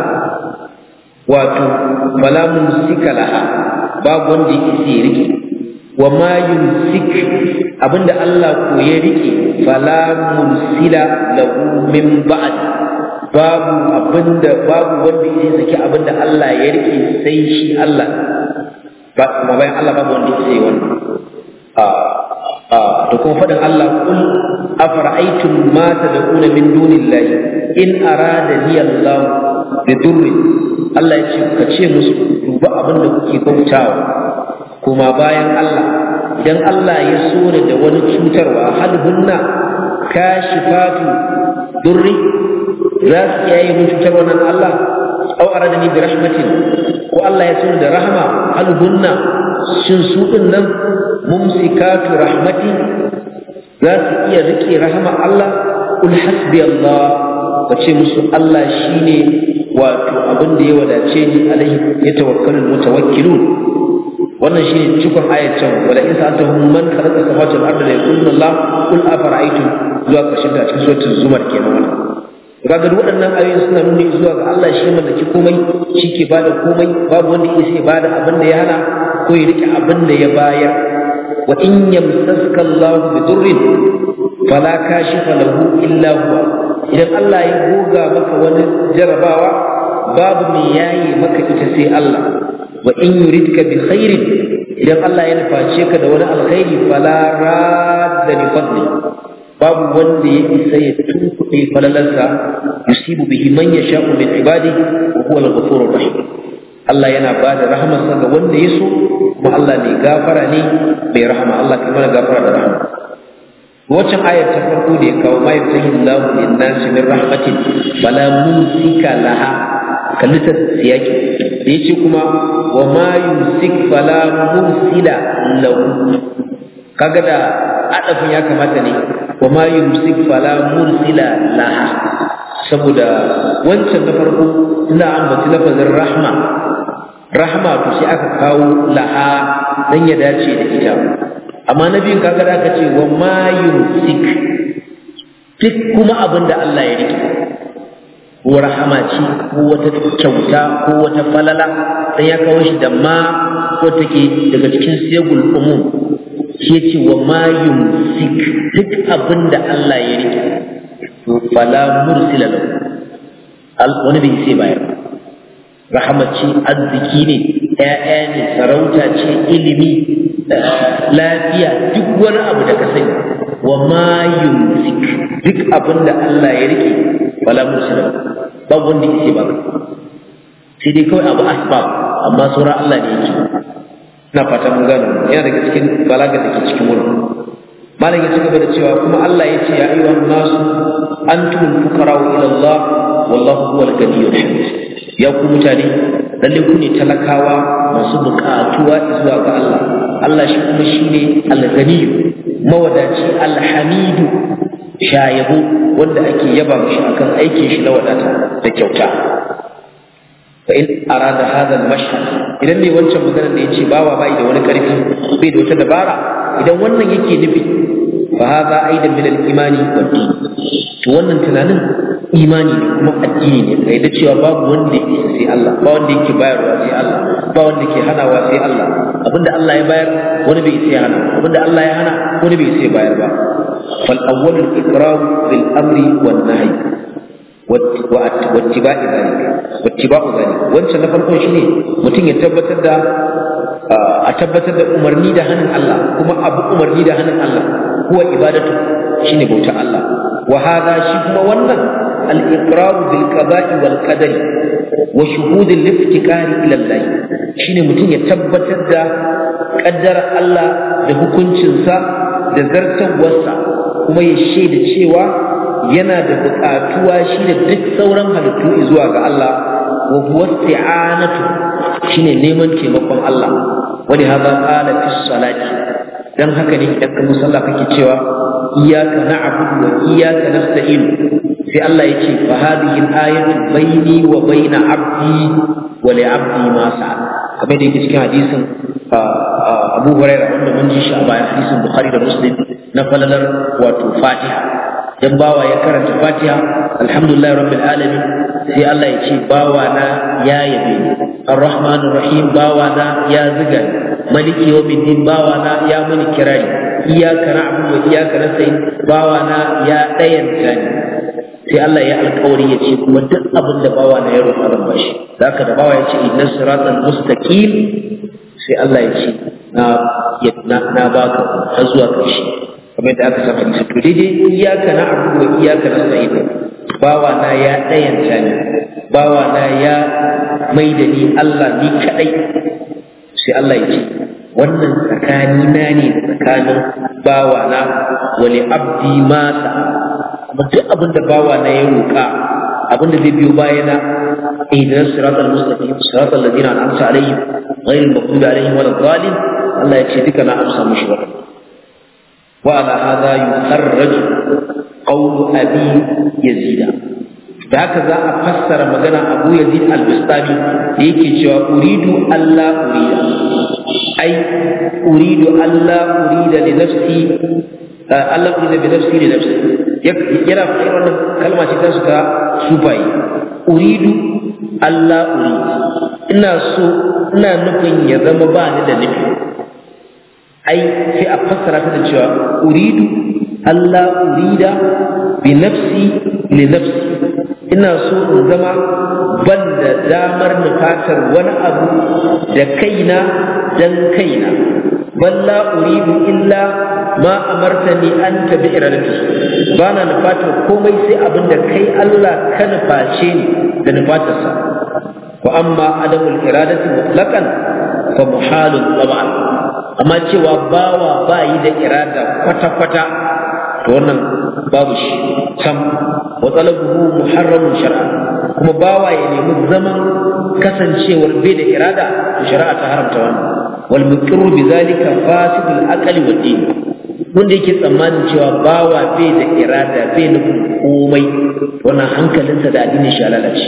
wato fala mumsika laha, babu wanda yake sai rike, wa ma yumsik, abinda Allah ko ya rike fala mursila lahu min ba'd, babu abinda babu wanda yake saki abinda Allah ya rike sai shi Allah, ba kuma bayan Allah babu wanda yake sai wannan. a a to kuma fadin Allah, kul afara'aytum ma tad'una min dunillahi in aradani Allah bi durri, Allah ya ce ka ce musu duba abinda kuke bautawa kuma bayan Allah, idan Allah ya so da wani cutarwa, hal hunna kashifatu durri, za su iya yi cutar wannan Allah, au aradani bi rahmatin, ko Allah ya so da rahma, hal hunna, shin su din nan mumsikatu rahmati, za su iya rike rahama Allah, kul hasbi Allah, ka ce musu Allah shine wato abin da ya wadace ni, alaihi ya tawakkalul mutawakkilun. wannan shine cikon ayat can, wala in sa'altahum man khalaqa samawati wal arda la yaquluna Allah qul afara'aytum, zuwa ƙarshen ta cikin suratul zumar kenan. kaga duk waɗannan ayoyi suna nuni zuwa ga Allah shi mallaki komai, shi ke bada komai, babu wanda yake sai bada abin da ya hana ko ya rike abin da ya bayar. wa in yamsaska Allah bi durrin fala kashifa lahu illa huwa, idan Allah ya goga maka wani jarabawa babu mai yayi maka ita sai Allah wa in yuridka bi khairin idan Allah ya nuface ka da wani alkhairi fala radda li fadli babu wanda ya isa ya tunkuɗe falalarsa yusibu bihi man yasha'u min ibadihi wa huwa al-ghafurur rahim Allah yana ba da rahamarsa ga wanda ya so kuma Allah ne gafara ne mai rahama Allah kai mana gafara da rahama waccan ayar ta farko da ya kawo ma yaftahi Allahu lin-nasi min rahmatin fala mumsika laha kallitar siyaki da yace kuma wa ma yumsik fala mursila lahu kaga da adafin ya kamata ne wa ma yumsik fala mursila laha saboda wancan na farko ina ambaci lafazin rahma rahma to sai aka kawo laha dan ya dace da ita amma nabiyin kaga da aka ce wa ma yumsik duk kuma abinda Allah ya rike ko rahama ce ko wata kyauta ko wata falala dan ya kawo shi da ma ko take daga cikin sigul umum shi yace wa ma yumsik duk abinda Allah ya rike to fala mursila lahu al wani bai sai bayar rahamaci arziki ne ƴaƴa ne sarauta ce ilimi lafiya duk wani abu da ka sani wa ma yumsik duk abinda Allah ya rike fala mursila babu wanda yake ba sai dai kawai abu asbab amma sauran Allah ne yake ina fata mun gano yana daga cikin balaga da ke cikin wurin malam ya ci gaba da cewa kuma Allah ya ce ya ayyuhan nasu antumul fuqara'u ila Allah wallahu huwal ghaniyyul hamid ya ku mutane lalle ku ne talakawa masu buƙatuwa zuwa ga Allah Allah shi kuma shine al-ghaniyyu mawadaci al-hamidu shayabu wanda ake yaba mishi akan aikin shi na wadata da kyauta fa in arada hada al-mashhad idan ne wancan maganar da yace bawa bai da wani karfi bai da wata dabara idan wannan yake nufi fa hada aidan min al-imani wa din to wannan tunanin imani ne kuma addini ne kai da cewa babu wanda yake sai Allah ba wanda yake bayarwa sai Allah ba wanda yake hanawa sai Allah abinda Allah ya bayar wani bai sai hana abinda Allah ya hana wani bai sai bayar ba fal awwal al-iqrar bil amri wan nahy واتباع ذلك واتباع ذلك wancan na farko shine mutum ya tabbatar da a tabbatar da umarni da hannun Allah kuma abu umarni da hannun Allah huwa ibadatu shine bauta Allah wa hada shi kuma wannan al-iqrar bil qada'i wal qadari wa shuhud al-iftikari ila Allah shine mutum ya tabbatar da kaddara Allah da hukuncinsa da zartawarsa kuma ya shaida cewa yana da buƙatuwa shi da duk sauran halittu zuwa ga Allah wa huwa isti'anatu shine neman taimakon Allah wani hada qala fi salati dan haka ne idan ka musalla kake cewa iyyaka na'budu wa iyyaka nasta'in sai Allah yake fa hadhihi al-ayatu bayni wa bayna 'abdi wa li 'abdi ma sa'a kamar da yake cikin hadisin Abu Hurairah wanda mun ji shi a bayan hadisin Bukhari da Muslim na falalar wato Fatiha dan bawa ya karanta Fatiha alhamdulillah rabbil alamin sai Allah ya ce bawa na ya yabe arrahmanir rahim bawa na ya ziga maliki yawmiddin bawa na ya muni kirari iyyaka na'budu wa iyyaka nasta'in bawa na ya dayanta ni sai Allah ya alƙawari ya ce kuma duk abin da bawa na ya roƙa zan bashi zaka da bawa ya ce innas siratal mustaqim sai Allah ya ce na na baka har zuwa ƙarshe kamar da aka saba hadisi to daidai iyyaka na'budu wa iyyaka nasta'in bawa na ya dayanta ni bawa na ya maida ni Allah ni kadai sai Allah ya ce wannan tsakani na ne tsakanin bawa na wa li abdi ma sa amma duk abin da bawa na ya roka abin da zai biyo bayana ihdinas siratal mustaqim siratal ladina an'amta alaihim ghayril maghdubi alaihim waladdallin Allah ya ce duka na amsa mushi wannan وعلى هذا يخرج قول أبي يزيد هكذا أفسر مجانا أبو يزيد البستاني يكي جوا أريد ألا أريد أي أريد ألا أريد لنفسي ألا أريد بنفسي لنفسي يرى فإيران كلمة تتسكى سوباي أريد ألا أريد إنا سو إنا نفين يذنب باني لنفي ai sai a fassara ta da cewa uridu Allah urida bi nafsi li li nafsi ina so in zama ban da damar nufatar wani abu da kaina dan kaina balla uridu illa ma amartani an tabi iradati bana nufatar komai sai abin da kai Allah ka nuface ni da nufatarsa wa amma adamul iradati mutlaqan fa muhalun tab'an amma cewa bawa bayi da irada kwata kwata to wannan babu shi sam wa talabuhu muharramun shar'a kuma bawa ya nemi zaman kasancewar bai da irada to shari'a ta haramta wannan wal muqirru bizalika fasidul aqli wad din wanda yake tsammanin cewa bawa bai da irada bai nufin komai wannan hankalinsa da addinin shi lalace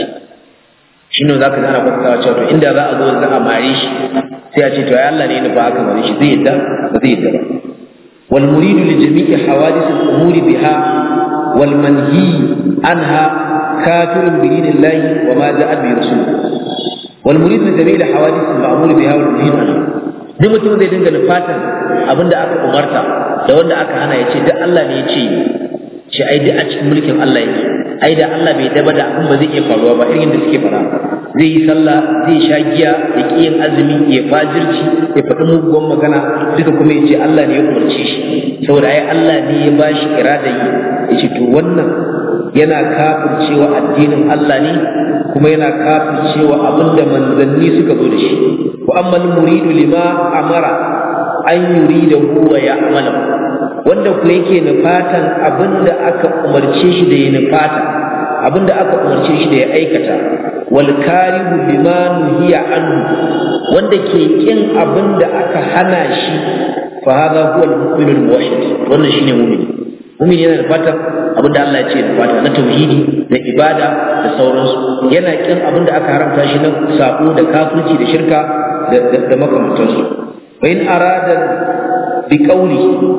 shine zaka ga ana fassara cewa to inda za a zo za a mare shi sai a ce to ai Allah ne ya nufa aka mare shi zai yadda ba zai yadda ba wal muridu li jami'i hawadith al umuri biha wal manhi anha kafirun bi dinillahi wa ma ja'a bi rasul wal muridu li jami'i hawadith al ma'mur biha wal manhi anha duk mutum zai dinga nufatan abinda aka umarta da wanda aka hana ya ce duk Allah ne ya ce shi ai duk a cikin mulkin Allah yake ai da Allah bai daba da abin ba zai iya faruwa ba irin da suke fara zai yi sallah zai sha giya ya ƙi yin azumi ya fajirci ya faɗi muguwan magana duka kuma ya ce Allah ne ya umarce shi saboda ai Allah ne ya ba shi irada yi ya ce to wannan yana kafircewa addinin Allah ne kuma yana kafircewa abin da manzanni suka zo da shi wa amma al-muridu lima amara an yurida huwa ya'malu wanda ku yake nufatan abinda aka umarce shi da ya nufata abinda aka umarce shi da ya aikata wal karihu bima nuhiya anhu wanda ke kin abinda aka hana shi fa hada huwa al-mu'minul muwahhid wannan shine mu'mini mu'mini yana nufatan abinda Allah ya ce ya nufata na tauhidi da ibada da sauransu yana kin abinda aka haramta shi na sabo da kafirci da shirka da da makamantansu wa in arada bi qawli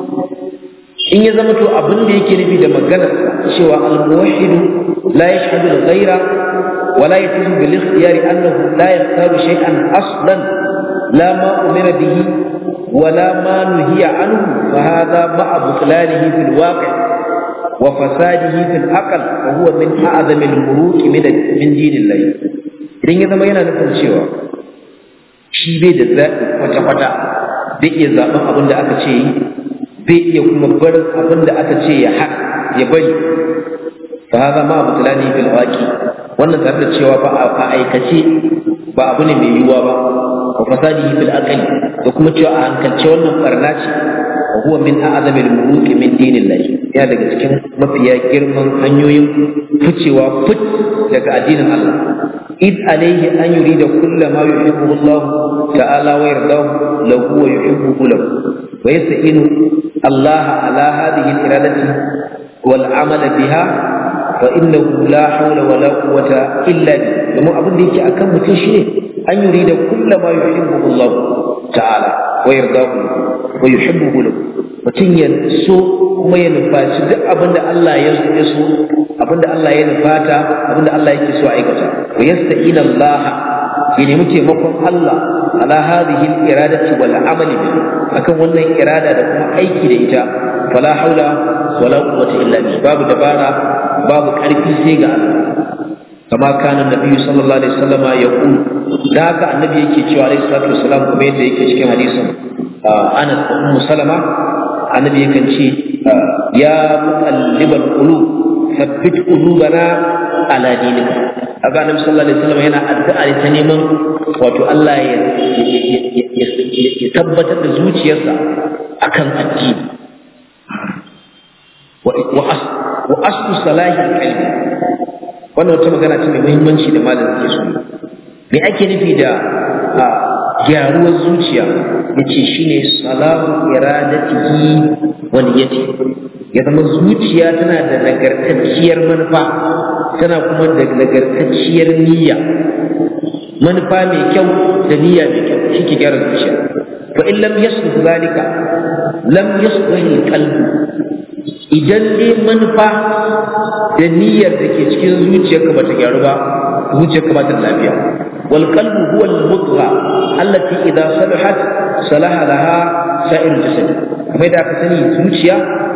in ya zama to abin da yake nufi da maganar cewa al-muwahhid la yashhadu al-ghayra wa la yatimu bil ikhtiyari annahu la yaqtaru shay'an aslan la ma umira bihi wa la ma nuhiya anhu fa hadha ma'a butlanihi fil waqi' wa fasadihi fil aql wa huwa min a'zam al-muruq min min dinillah idan ya zama yana nufin cewa shi bai da zaɓi kwata-kwata bai iya zaɓen abin da aka ce yi bai iya kuma bar abin da aka ce ya haƙ ya bari fa haza ma butulani fil waqi wannan tare da cewa ba a aikace ba abu ne mai yiwuwa ba wa fasadihi fil aqli da kuma cewa a hankalce wannan barna ce wa huwa min a'zami al muruq min dinillah ya daga cikin mafiya girman hanyoyin ficewa fit daga addinin Allah id alayhi an yurida kullu ma yuhibbu Allah ta'ala wa yardahu lahu wa yuhibbu lahu wa yasta'inu Allah ala hadhihi al-iradati wal 'amal biha fa innahu la hawla wa la quwwata illa billah kuma abin da yake akan mutum shine an yurida kullu ma yuhibbu Allah ta'ala wa yardahu wa yuhibbu lahu mutum ya so kuma ya nufaci duk abin da Allah ya so abin da Allah ya nufata abin da Allah yake so aikata wa yasta'ina Allah ya nemi taimakon Allah ala hadhihi al-iradati wal amali bi akan wannan irada da kuma aiki da ita fala haula wala quwwata illa billah babu dabara babu karfi sai ga Allah kama kana nabi sallallahu alaihi wasallama yaqul da haka annabi yake cewa alaihi salatu wasallam kuma yadda yake cikin hadisin Anas da Ummu Salama annabi yakan ce ya muqallibal qulub thabbit qulubana ala dinika aga annabi sallallahu alaihi wasallam yana addu'a ta neman wato Allah ya ya tabbatar da zuciyarsa akan addini wa wa aslu salahi qalbi wannan wata magana ce mai muhimmanci da malamin ke so me ake nufi da gyaruwar zuciya yace shine salahu iradatihi wa niyyati ya zama zuciya tana da nagartacciyar manufa tana kuma da nagartacciyar niyya manufa mai kyau da niyya mai kyau shike gyara zuciya fa in lam yasluh zalika lam yasluh alqalb idan dai manufa da niyyar da ke cikin zuciyarka bata gyaru ba zuciyarka ba ta lafiya wal qalbu huwa al mudgha allati idha salahat salaha laha sa'ir jasad kamar da aka sani zuciya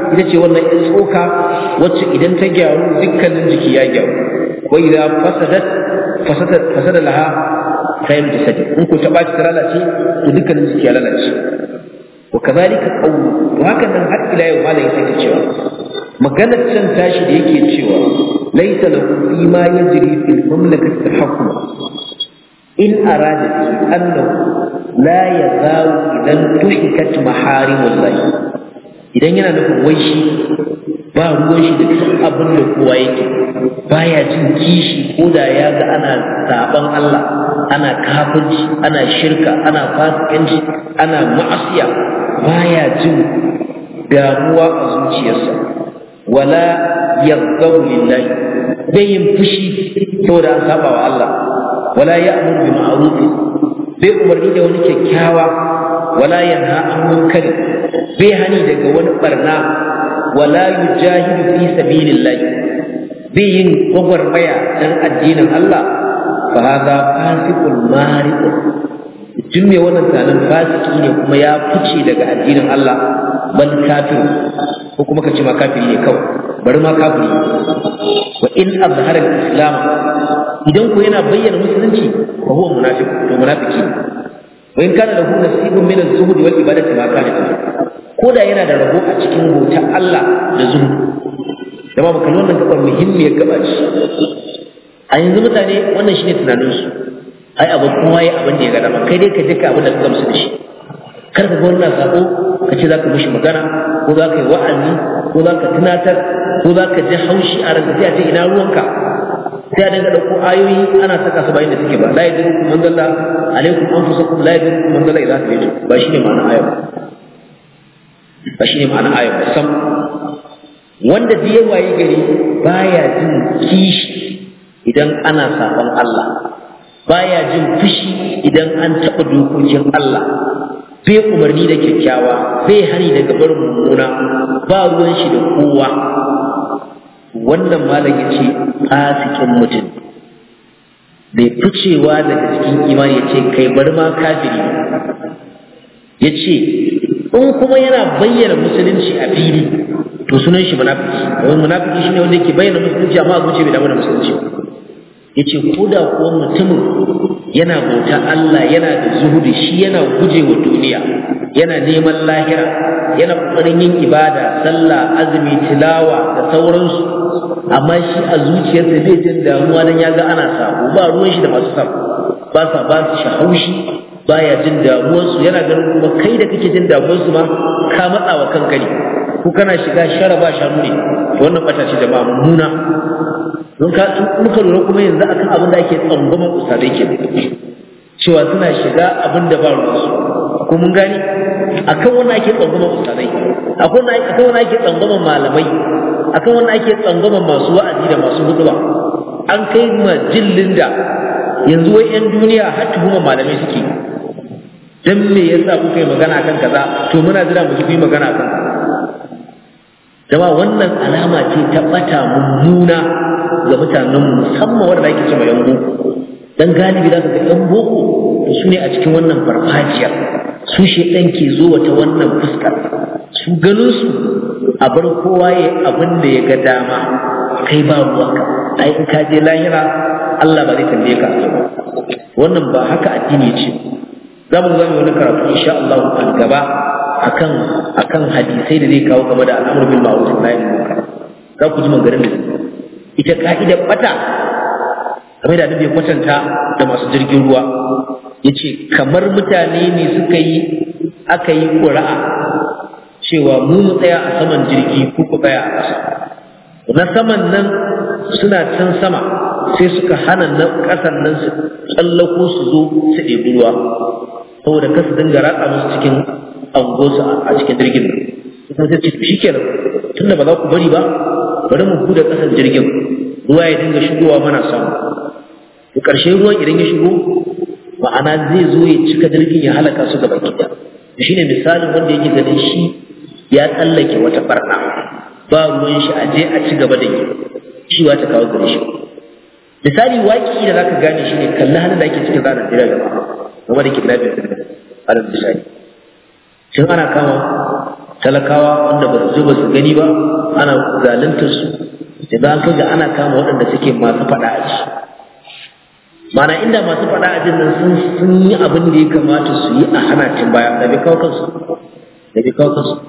ita ce wannan in tsoka wacce idan ta gyaru dukkanin jiki ya gyaru wa idza fasadat fasadat fasada laha sayar jasadi in ko ta baci ta lalace to dukkanin jiki ya lalace wa kadhalika qawlu to haka nan har ila yau malai yake cewa maganar can tashi da yake cewa laysa lahu fi ma yajri fil mamlakati tahakkum in arada annahu la yazawu idan tuhikat maharimullah idan yana nufin wai shi ba ruwan shi da duk abin da kowa yake baya jin kishi ko da ya ga ana saban Allah ana kafirci ana shirka ana fasikanci ana ma'asiya baya jin damuwa a zuciyarsa wala yaghabu lillahi bai yin fushi saboda an saba wa Allah wala ya'muru bi ma'ruf bai umarni da wani kyakkyawa wala yanha an munkari bai hani daga wani barna wala yujahidu fi sabilillah bai yin gwagwarmaya dan addinin Allah fa hada fasiqul mariq tun me wannan tanan fasiki ne kuma ya fice daga addinin Allah bal kafir ko kuma kace ma kafiri ne kawai bari ma kafiri wa in azhara al-islam idan ko yana bayyana musulunci fa huwa munafiq to munafiki wa in kana lahu nasibun min az-zuhd wal ibadati ma kana koda yana da rabo a cikin bautar Allah da zuhud da ba kallon wannan gaban muhimmiyar gaba ce a yanzu mutane wannan shine tunanin su ai abu kowa ya abin da ya ga dama kai dai ka je ka abin da ka gamsu da shi kar ka ga wannan sako ka ce zaka mishi magana ko zaka yi wa'azi ko zaka tunatar ko zaka ji haushi a ranka sai a ce ina ruwanka sai a dinga dauko ayoyi ana saka su bayin da suke ba la yadrukum man dalla alaikum anfusakum la yadrukum man dalla idza tayyitum ba shine ma'ana ayat ba shine ma'ana ayat sam wanda da ya waye gari baya jin kishi idan ana saban Allah baya jin fushi idan an taɓa dokokin Allah bai umarni da kyakkyawa bai hani daga barin mummuna ba ruwan shi da kowa wannan malam yace fasikin mutum bai ficewa daga cikin imani yace kai bar ma kafiri yace in kuma yana bayyana musulunci a fili to sunan shi munafiki domin munafiki shine wanda yake bayyana musulunci amma a zuciya bai damu da musulunci yace ko da kuwa mutumin yana bauta Allah yana da zuhudi shi yana gujewa duniya yana neman lahira yana kokarin yin ibada sallah azumi tilawa da sauransu amma shi a zuciyarsa bai jin damuwa dan yaga ana sabo ba ruwan shi da masu sabo ba sa ba su shahaushi baya jin damuwar su yana ganin kuma kai da kake jin damuwar su ma ka matsa wa kanka ne ko kana shiga sharaba shanu ne wannan bata ce jama'a mummuna don ka muka lura kuma yanzu akan abin da ake tsangwaman usadai ke cewa suna shiga abin da ba ruwansu ko mun gani akan wannan ake tsangwaman usadai akan wannan ake tsangwaman malamai akan wannan ake tsangwaman masu wa'azi da masu huduba an kai ma jillin da yanzu wai yan duniya har tuhuma malamai suke dan me yasa kuka yi magana akan kaza to muna jira mu yi magana akan kaza jama'a wannan alama ce ta bata mummuna ga mutanen musamman wanda ake cewa yan boko dan galibi za ka ga yan boko to su ne a cikin wannan farfajiyar su shedan ke zo wata wannan fuskar su ganin su a bar kowa ya abin da ya ga dama kai ba ruwanka ai in ka je lahira Allah ba zai tambaye ka ba wannan ba haka addini ce za mu zama wani karatu insha Allah a gaba akan akan hadisai da zai kawo game da al'amur bil ma'ruf wa nahy anil munkar za ku ji maganar da ita ka'idar bata kamar da annabi ya kwatanta da masu jirgin ruwa yace kamar mutane ne suka yi aka yi ƙura'a cewa mu mu tsaya a saman jirgi ko ku tsaya a ƙasa na saman nan suna can sama sai suka hana na ƙasan nan su tsallako su zo su ɗebi ruwa saboda kasu dinga ratsa musu cikin angosu a cikin jirgin nan kuma sai ce shikenan tunda ba za ku bari ba bari mu buɗe ƙasan jirgin ruwa ya dinga shigowa mana samu to ƙarshe ruwan idan ya shigo ma'ana zai zo ya cika jirgin ya halaka su gaba ɗaya shi ne misalin wanda yake ganin shi ya tsallake wata barna ba ruwan shi a je a ci gaba da yi shi wata kawo gare shi misali waki da zaka gane shi ne kalli halin da ake cikin zanen jira gaba game da kidnapping alal misali shin ana kama talakawa wanda ba su ba su gani ba ana zaluntar su da an kaga ana kama waɗanda suke masu faɗa a ji mana inda masu faɗa a jin nan sun sun yi abin da ya kamata su yi a hana tun baya da bai kawo kansu da bai kawo kansu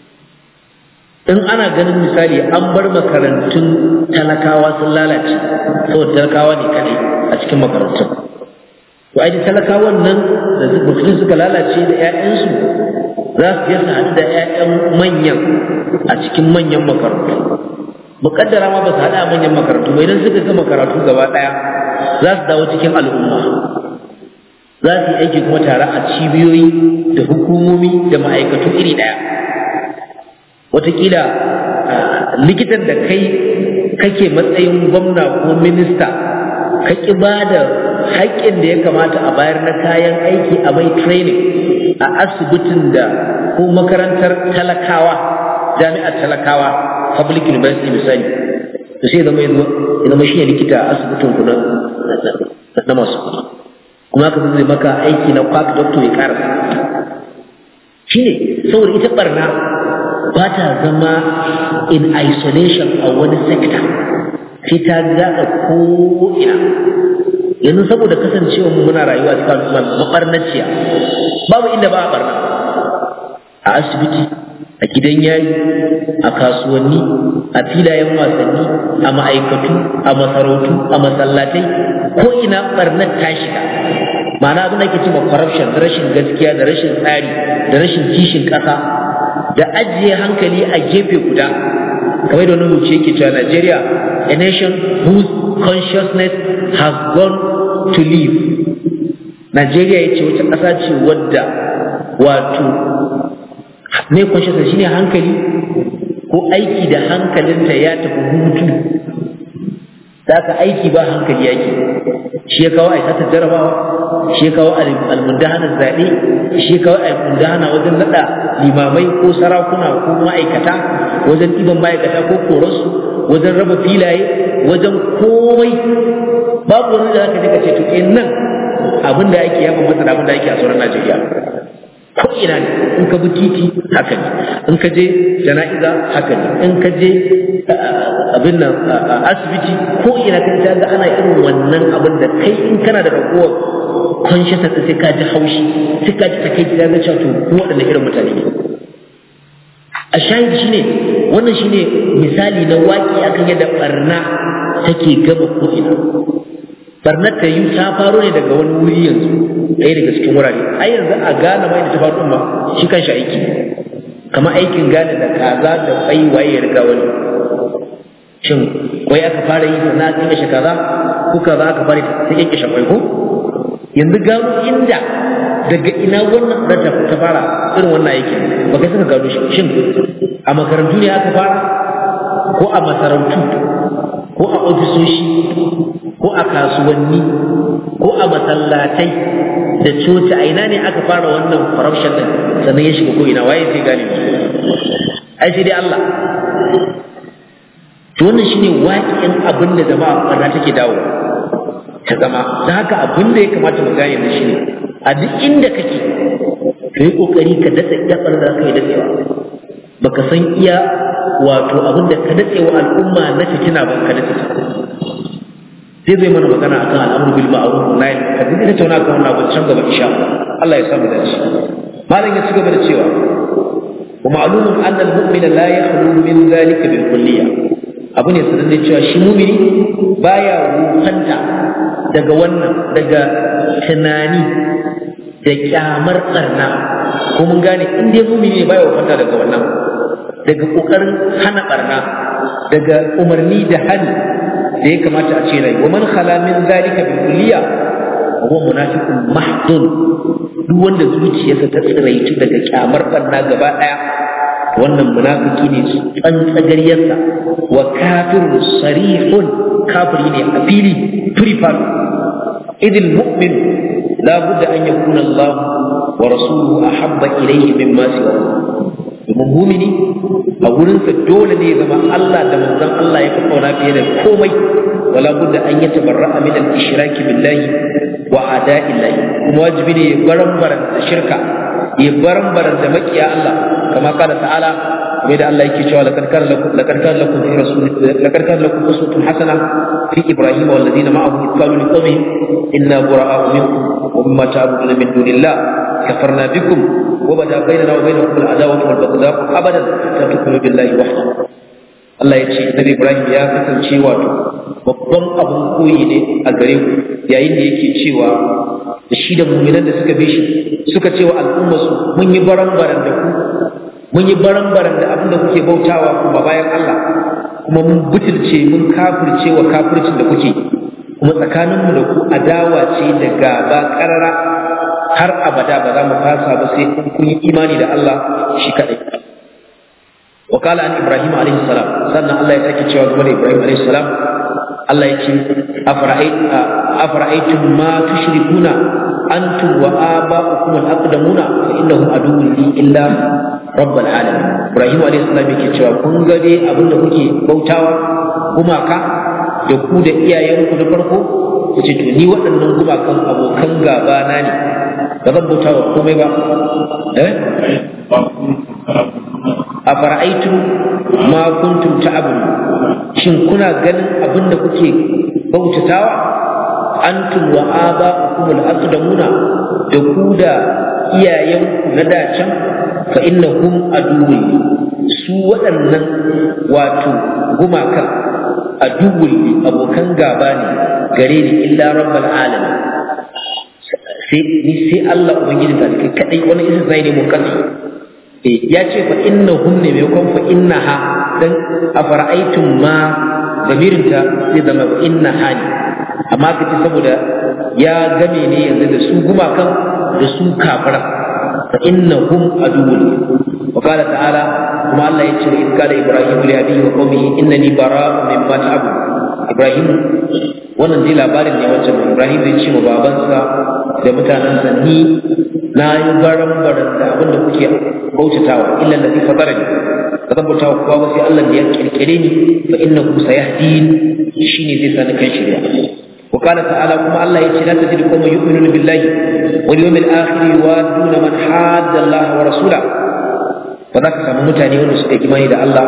in ana ganin misali an bar makarantun talakawa sun lalace saboda talakawa ne kadai a cikin makarantun to ai talakawan nan da mutum suka lalace da ƴaƴansu za su je su haɗu da ƴaƴan manyan a cikin manyan makarantu muƙaddara ma ba su haɗa manyan makarantu ba idan suka gama karatu gaba ɗaya za su dawo cikin al'umma za su yi aiki kuma tare a cibiyoyi da hukumomi da ma'aikatu iri ɗaya wataƙila likitan da kai kake matsayin gwamna ko minista ka ƙi ba da haƙƙin da ya kamata a bayar na kayan aiki a mai training a asibitin da ko makarantar talakawa jami'ar talakawa public university misali to sai zama ya zama shi ne likita a asibitin ku na masu kuɗi kuma ka zai maka aiki na quack doctor ya ƙarasa shi ne saboda ita ɓarna ba ta zama in isolation a wani sector sai ta zaɗa ko'ina yanzu saboda kasancewa muna rayuwa cikin al'umma maɓarnaciya babu inda ba a ɓarna a asibiti a gidan yayi a kasuwanni a filayen wasanni a ma'aikatu a masarautu a masallatai ko ina ɓarnar ta shiga ma'ana abin da ke cewa corruption da rashin gaskiya da rashin tsari da rashin kishin ƙasa da ajiye hankali a gefe guda kamar da wani rubuce yake cewa Nigeria a nation whose consciousness has gone to live. Nigeria yace wace ƙasa ce wadda wato ne consciousness shine hankali ko aiki da hankalinta ya tafi hutu da ka aiki ba hankali yake shi ya kawo aikata jarabawa shi ya kawo almundahanar zaɓe shi ya kawo almundahana wajen naɗa limamai ko sarakuna ko ma'aikata wajen ɗiban ma'aikata ko korarsu wajen raba filaye wajen komai babu wani da zaka je ka ce to in nan abin da ake ya bambanta da abin da ake a sauran Najeriya ko ina ne in ka bi titi haka ne in ka je jana'iza haka ne in ka je abin nan asibiti ko ina ka ta ga ana irin wannan abin da kai in kana da ragowar consciousness sai ka ji haushi sai ka ji takeici da cewa to ko wadanne irin mutane ne a shahidi shine wannan shine misali na waki akan yadda barna take gaba ko ina barnar ta yi ta faro ne daga wani wuri yanzu ɗaya daga cikin wurare ai yanzu a gane mai da ta faru ma shi kanshi aiki kamar aikin gane da kaza da kwai waye ya riga wani shin kwai aka fara yi na kin kashe kaza ko kaza aka fara sai kin kashe kwai ko yanzu gano inda daga ina wannan da ta fara irin wannan aikin ba kai suka gano shi shin a makarantu ne aka fara ko a masarautu ko a ofisoshi ko a kasuwanni ko a masallatai da coci a ina ne aka fara wannan corruption din sannan ya shiga ko ina waye sai gane ai sai dai Allah to wannan shine waƙiyan abin da jama'a barna take dawo ta zama dan haka abin da ya kamata mu gane da shi a duk inda kake kai kokari ka datsa gabar da kai datsewa baka san iya wato abin da ka datsewa al'umma na fitina ba ka datse zai zai mana magana akan al'amru bil ma'ruf na yi ka dinga tattauna kan wannan abin can gaba insha Allah Allah ya samu dace malam ya cigaba da cewa wa ma'lumun anna al-mu'mina la yakhlu min dhalika bil kulliyya abu ne sanan da cewa shi mu'mini baya wufanta daga wannan daga tunani da kyamar barna ko mun gane in dai mu'mini ne baya wufanta daga wannan daga kokarin hana barna daga umarni da hali da ya kamata a ce rai wa man khala min zalika bil kulliya huwa munafiqun mahdun duk wanda zuciyarsa ta tsiraitu daga kyamar barna gaba daya wannan munafiki ne tsantsagariyarsa wa kafirun sarihun kafiri ne a fili firifan idil mu'min la budda an yakuna Allah wa rasuluhu ahabba ilayhi mimma siwa domin mumini a wurinsa dole ne zama Allah da manzon Allah ya kauna fiye da komai wala budda an yi tabarra'a min al-ishraki billahi wa ada'illahi kuma wajibi ne ya barambaran da shirka ya barambaran da makiya Allah kama qala ta'ala kamar da Allah yake cewa laqad kana lakum laqad kana lakum fi rasulillahi laqad kana lakum uswatun hasana fi ibrahim wal ladina ma'ahu id qalu liqawmihim inna bura'a'u minkum wa mimma ta'buduna min dunillah kafarna bikum wa bada bainana wa bainakum al-adawatu wal baghdha'u abadan hatta tu'minu billahi wahdahu. Allah ya ce Nabi Ibrahim ya kasance wato babban abun koyi ne a gare ku yayin da yake cewa da shi da mu'minan da suka bi shi suka ce wa al'umma su mun yi baran-baran da ku mun yi baran-baran da abin da kuke bautawa kuma bayan Allah kuma mun butulce mun kafirce wa kafircin da kuke kuma tsakaninmu da ku adawa ce da gaba karara har abada ba za mu fasa ba sai kun yi imani da Allah shi kadai. وقال عن إبراهيم عليه السلام سنة الله يتأكد شوى قبل إبراهيم عليه السلام الله يتأكد أفرأيت أفرأيتم ما تشركون أنتم وآباؤكم الأقدمون فإنهم عدو لي إلا رب العالمين. إبراهيم عليه السلام يتأكد شوى كن غدي أبن لكي بوتاوا gumaka da ku da iyayenku na farko yace to ni waɗannan gumakan abokan gaba na ne ba zan bautawa komai ba eh afara'aytum ma kuntum ta'budun shin kuna ganin abinda kuke bautatawa antum wa aba'ukum al-aqdamuna da ku da iyayenku na dacan fa innahum aduwwi su waɗannan wato gumaka aduwwi abokan gaba ne gare ni illa rabbul alamin sai ni sai Allah ubangiji ta kai kadai wani isa zai ne mun kasu ya ce fa innahum ne mai kon fa innaha dan afara'aytum ma damirinta sai zama innaha ne amma kace saboda ya game ne yanzu da su gumakan da su kafara fa innahum aduwwun wa qala ta'ala kuma Allah ya ce in qala ibrahim li abihi wa qaumihi innani bara'un mimma ta'budun ibrahim wannan dai labarin ne wancan ibrahim zai ce wa babansa da mutanensa ni na yi baran baran da abin da kuke bautatawa illa allazi fatarani da zan bautawa kuwa ba sai Allah da ya kirkire ni fa innahu sayahdin shine zai sani kan shirya wa qala ta'ala kuma Allah ya ce la tajidu qawman yu'minuna billahi wal yawmil akhir yuwadduna man hadda Allah wa rasula ba za ka samu mutane wanda suka imani da Allah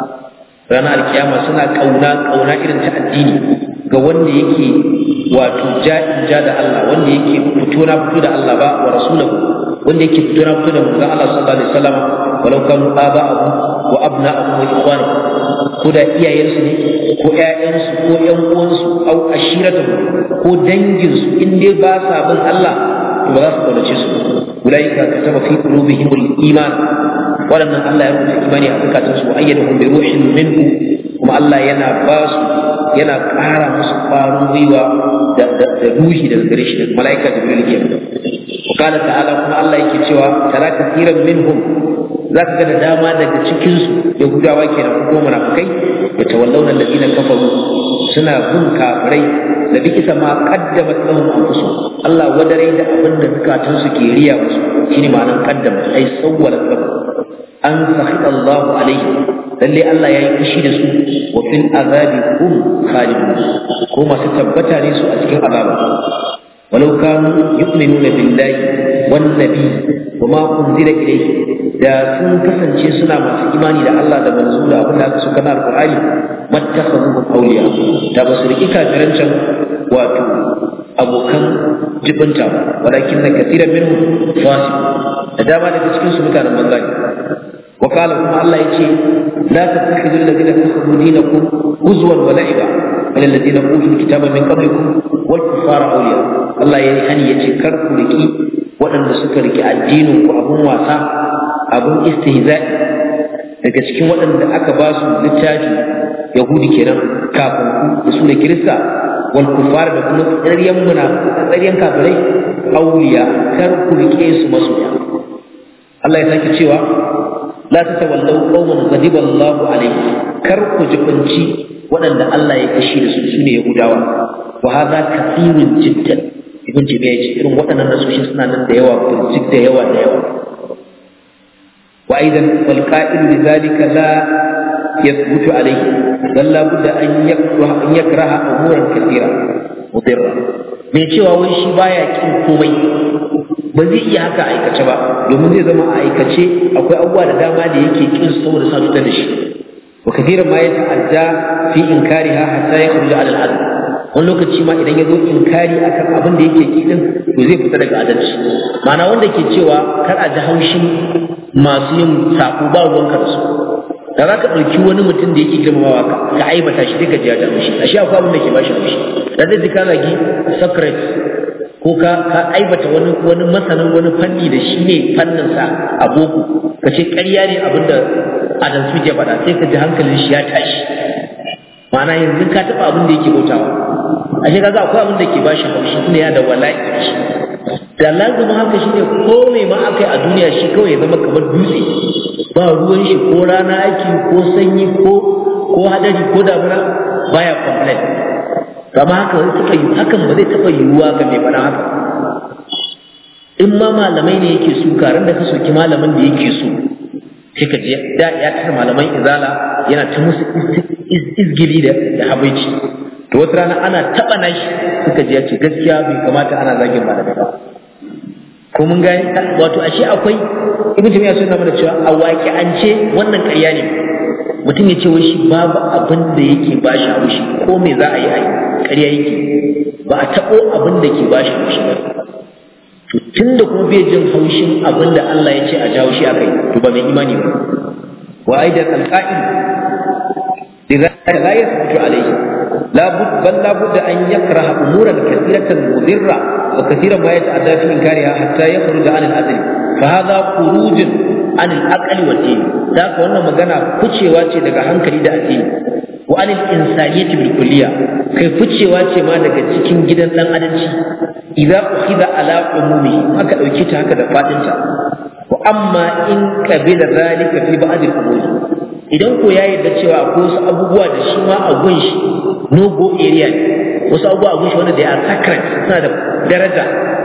ranar alkiyama suna kauna kauna irin ta addini ga wanda yake wato ja'in ja da Allah wanda yake fito na fito da Allah ba wa rasulahu wanda yake fito na fito da manzon Allah sallallahu alaihi wasallam walau kanu aba'ahu wa abna'ahu wa ikhwanahu ko da iyayensu ne ko ƴaƴansu ko ƴan uwansu au ashiratuhu ko danginsu in dai ba sa bin Allah to ba za su kaunace su ulaika kataba fi qulubihim al-iman waɗannan Allah ya rubuta imani a zukatansu wa ayyadahum bi ruhin minhu kuma Allah yana ba su yana ƙara musu ƙwarin gwiwa da ruhi daga gare shi da mala'ika Jibril ke wa qala ta'ala kuma Allah yake cewa tara kathiran minhum zaka ga da dama daga cikin su Yahudawa kenan ko munafikai ya tawallawna alladhina kafaru suna bin kafirai da bi isa ma qaddamat lahum anfusuhum Allah wadare da abin da zukatansu ke riya musu shine ma'anar qaddama ai sawwalat lahum an sakhita Allah alaihi lalle Allah yayi fushi da su wa fil azabi hum khalidun ko masu tabbata ne su a cikin azaba walau kanu yu'minuna billahi wan nabi wama unzila ilayhi da sun kasance suna masu imani da Allah da manzo da abin da aka suka na alqur'ani mattakhadhu awliya da basu riki kafiran can wato abokan jibinta walakin na kaseeran minhum fasiq da dama daga cikin su mutanen banza وقال كما الله يجي لا تتخذوا الذين اتخذوا دينكم هزوا ولعبا من الذين اوتوا الكتاب من قبلكم والكفار اولياء الله يعني يجي كركم لكي waɗanda suka rike addinin ku abun wasa abun istihza'i daga cikin waɗanda aka ba su littafi yahudi kenan kafin ku da su da kirista wal kufar da kuma tsariyan muna tsariyan kafirai auliya kar ku rike su masoya Allah ya sake cewa la tatawallaw qauman ghadiba Allahu alayhi kar ku jibanci waɗanda Allah ya kashi da su sune Yahudawa wa hadha kathirun jiddan ibn Jami'a yace irin waɗannan nasoshi suna nan da yawa burjik da yawa da yawa wa aidan wal qa'il lidhalika la yathbutu alayhi bal la budda an yakraha an yakraha umuran kathira mudirra me cewa wai shi baya kin komai ba zai iya haka aikace ba domin zai zama a aikace akwai abubuwa da dama da yake kin saboda sa cutar da shi wa kathiran ma yata'adda fi inkariha hatta yakhruja ala al-adl wani lokaci ma idan ya zo inkari akan abin da yake ki din to zai fita daga adalci ma'ana wanda ke cewa kar a ji haushin masu yin sako ba ruwanka da su da za ka ɗauki wani mutum da yake girmamawa ka aibata shi duka ji ya damu shi a shi akwai abin da ke ba shi haushi da zai ji ka zagi Socrates ko ka ka aibata wani wani masanin wani fanni da shi ne fanninsa a boko ka ce ƙarya ne abin da Adam Smith ya faɗa sai ka ji hankalin shi ya tashi ma'ana yanzu ka taɓa abin da yake bautawa a shi kaga akwai abin da ke ba shi haushi ne ya da wala'i da lazumin haka shi ne ko mai ma aka yi a duniya shi kawai ya zama kamar dutse ba ruwan shi ko rana aiki ko sanyi ko ko hadari ko damuna baya complain kama haka wani taɓa yi hakan ba zai taɓa yiwuwa ga mai faɗa haka in ma malamai ne yake so karan da ka soki malamin da yake so sai ka je da ya tara malaman izala yana ta musu izgili da habaici to wata rana ana taɓa nashi suka je ya ce gaskiya bai kamata ana zagin malamai ba ko mun gani wato ashe akwai ibn tamiya suna mana cewa a waƙi an ce wannan ƙarya ne mutum ya ce wai shi babu abin da yake ba shi haushi ko me za a yi ai ƙarya yake ba a taɓo abin da ke ba shi haushi ba to tunda kuma bai jin haushin abin da Allah ya ce a jawo shi akai to ba mai imani ba wa aidan alqa'il lidhalika la yasbutu alayhi la bud bal la bud an yakraha umuran kathiratan mudirra wa kathiran ma yata'adda fi inkariha hatta yakhruja 'an al-adl fa hadha khurujun 'an al-aqli wa din da ka wannan magana ficewa ce daga hankali da addini wa 'an al-insaniyati bil kulliya kai ficewa ce ma daga cikin gidan dan adalci idza ukhidha ala umumi aka dauki ta haka da fadin ta wa amma in qabila zalika fi ba'd al-umur idan ko ya yarda cewa akwai wasu abubuwa da shi ma a gunshi no go area ne wasu abubuwa a gunshi wanda da ya sacred suna da daraja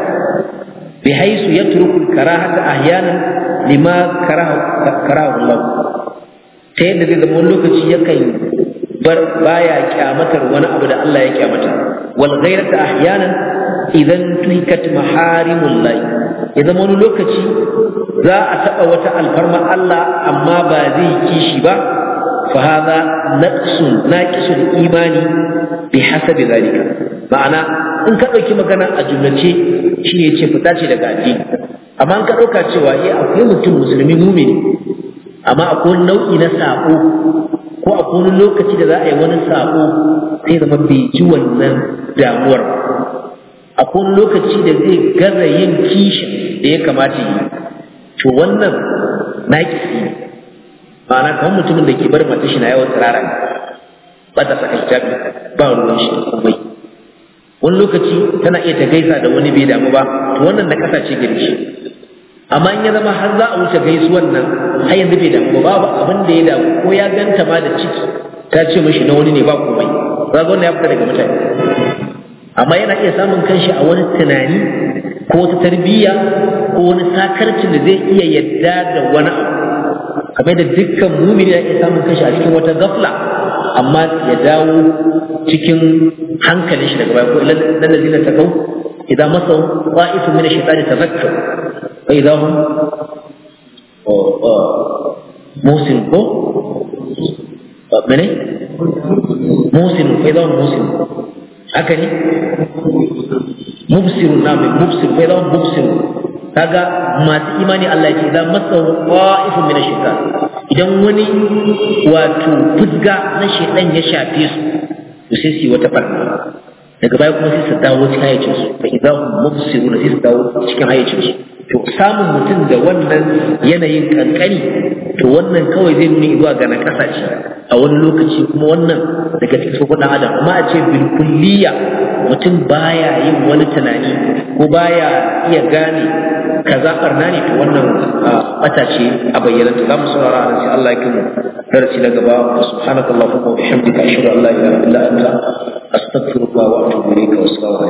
bi haisu yatruku al-karahata ahyanan lima karaha karahu Allah ta yadda zai zama wani lokaci yakan bar baya kyamatar wani abu da Allah ya kyamata wal ghayrata ahyanan idan tuhikat maharimullah ya zama wani lokaci za a taɓa wata alfarma Allah amma ba zai kishi ba fa hadha naqsun naqisul imani bi hasabi zalika ma'ana in ka dauki magana a jumlace shine yace fita ce daga addini amma in ka dauka cewa eh akwai mutum musulmi mu'mini amma akwai nau'i na sako ko akwai wani lokaci da za a yi wani sako sai zama bai ji wannan damuwar akwai wani lokaci da zai gaza yin kishin da ya kamata yi to wannan naƙisi ma'ana kamar mutumin da ke bar mata shi na yawan tsirara ba ta saka hijabi ba ruwan shi komai wani lokaci tana iya ta gaisa da wani bai damu ba to wannan na kasa ce gare shi amma in ya zama har za a wuce gaisuwan nan har yanzu bai damu ba babu abin da ya damu ko ya ganta ma da ciki ta ce mishi na wani ne ba komai ba ga wannan ya fita daga mutane amma yana iya samun kanshi a wani tunani ko wata tarbiyya ko wani sakarcin da zai iya yadda da wani abu kamar da dukkan mumini ya iya samun kanshi a cikin wata gafla amma ya dawo cikin hankalin shi daga baya ko lallazina takau idan masa qa'ifu min ash-shaytani tadhakkaru fa idahum musin ko mene musin fa idahum musin haka ne mubsirun na mai mubsir fa idahum mubsirun kaga masu imani Allah ya ce idan masa qa'ifu min ash-shaytan idan wani wato fusga na shaytan ya shafe su to sai su wata farka daga baya kuma sai su dawo cikin hayyacin su fa idan mubsiruna sai su dawo cikin hayyacin su to samun mutum da wannan yanayin kankani to wannan kawai zai nuni zuwa ga nakasa ce a wani lokaci kuma wannan daga cikin sokon dan adam amma a ce bil kulliya mutum baya yin wani tunani ko baya iya gane kaza barna ne to wannan bata ce a bayyana to zamu saurara a sai Allah ya kimu darasi na gaba subhanakallahumma wa bihamdika ashhadu an la ilaha illa anta astaghfiruka wa atubu ilayka wa assalamu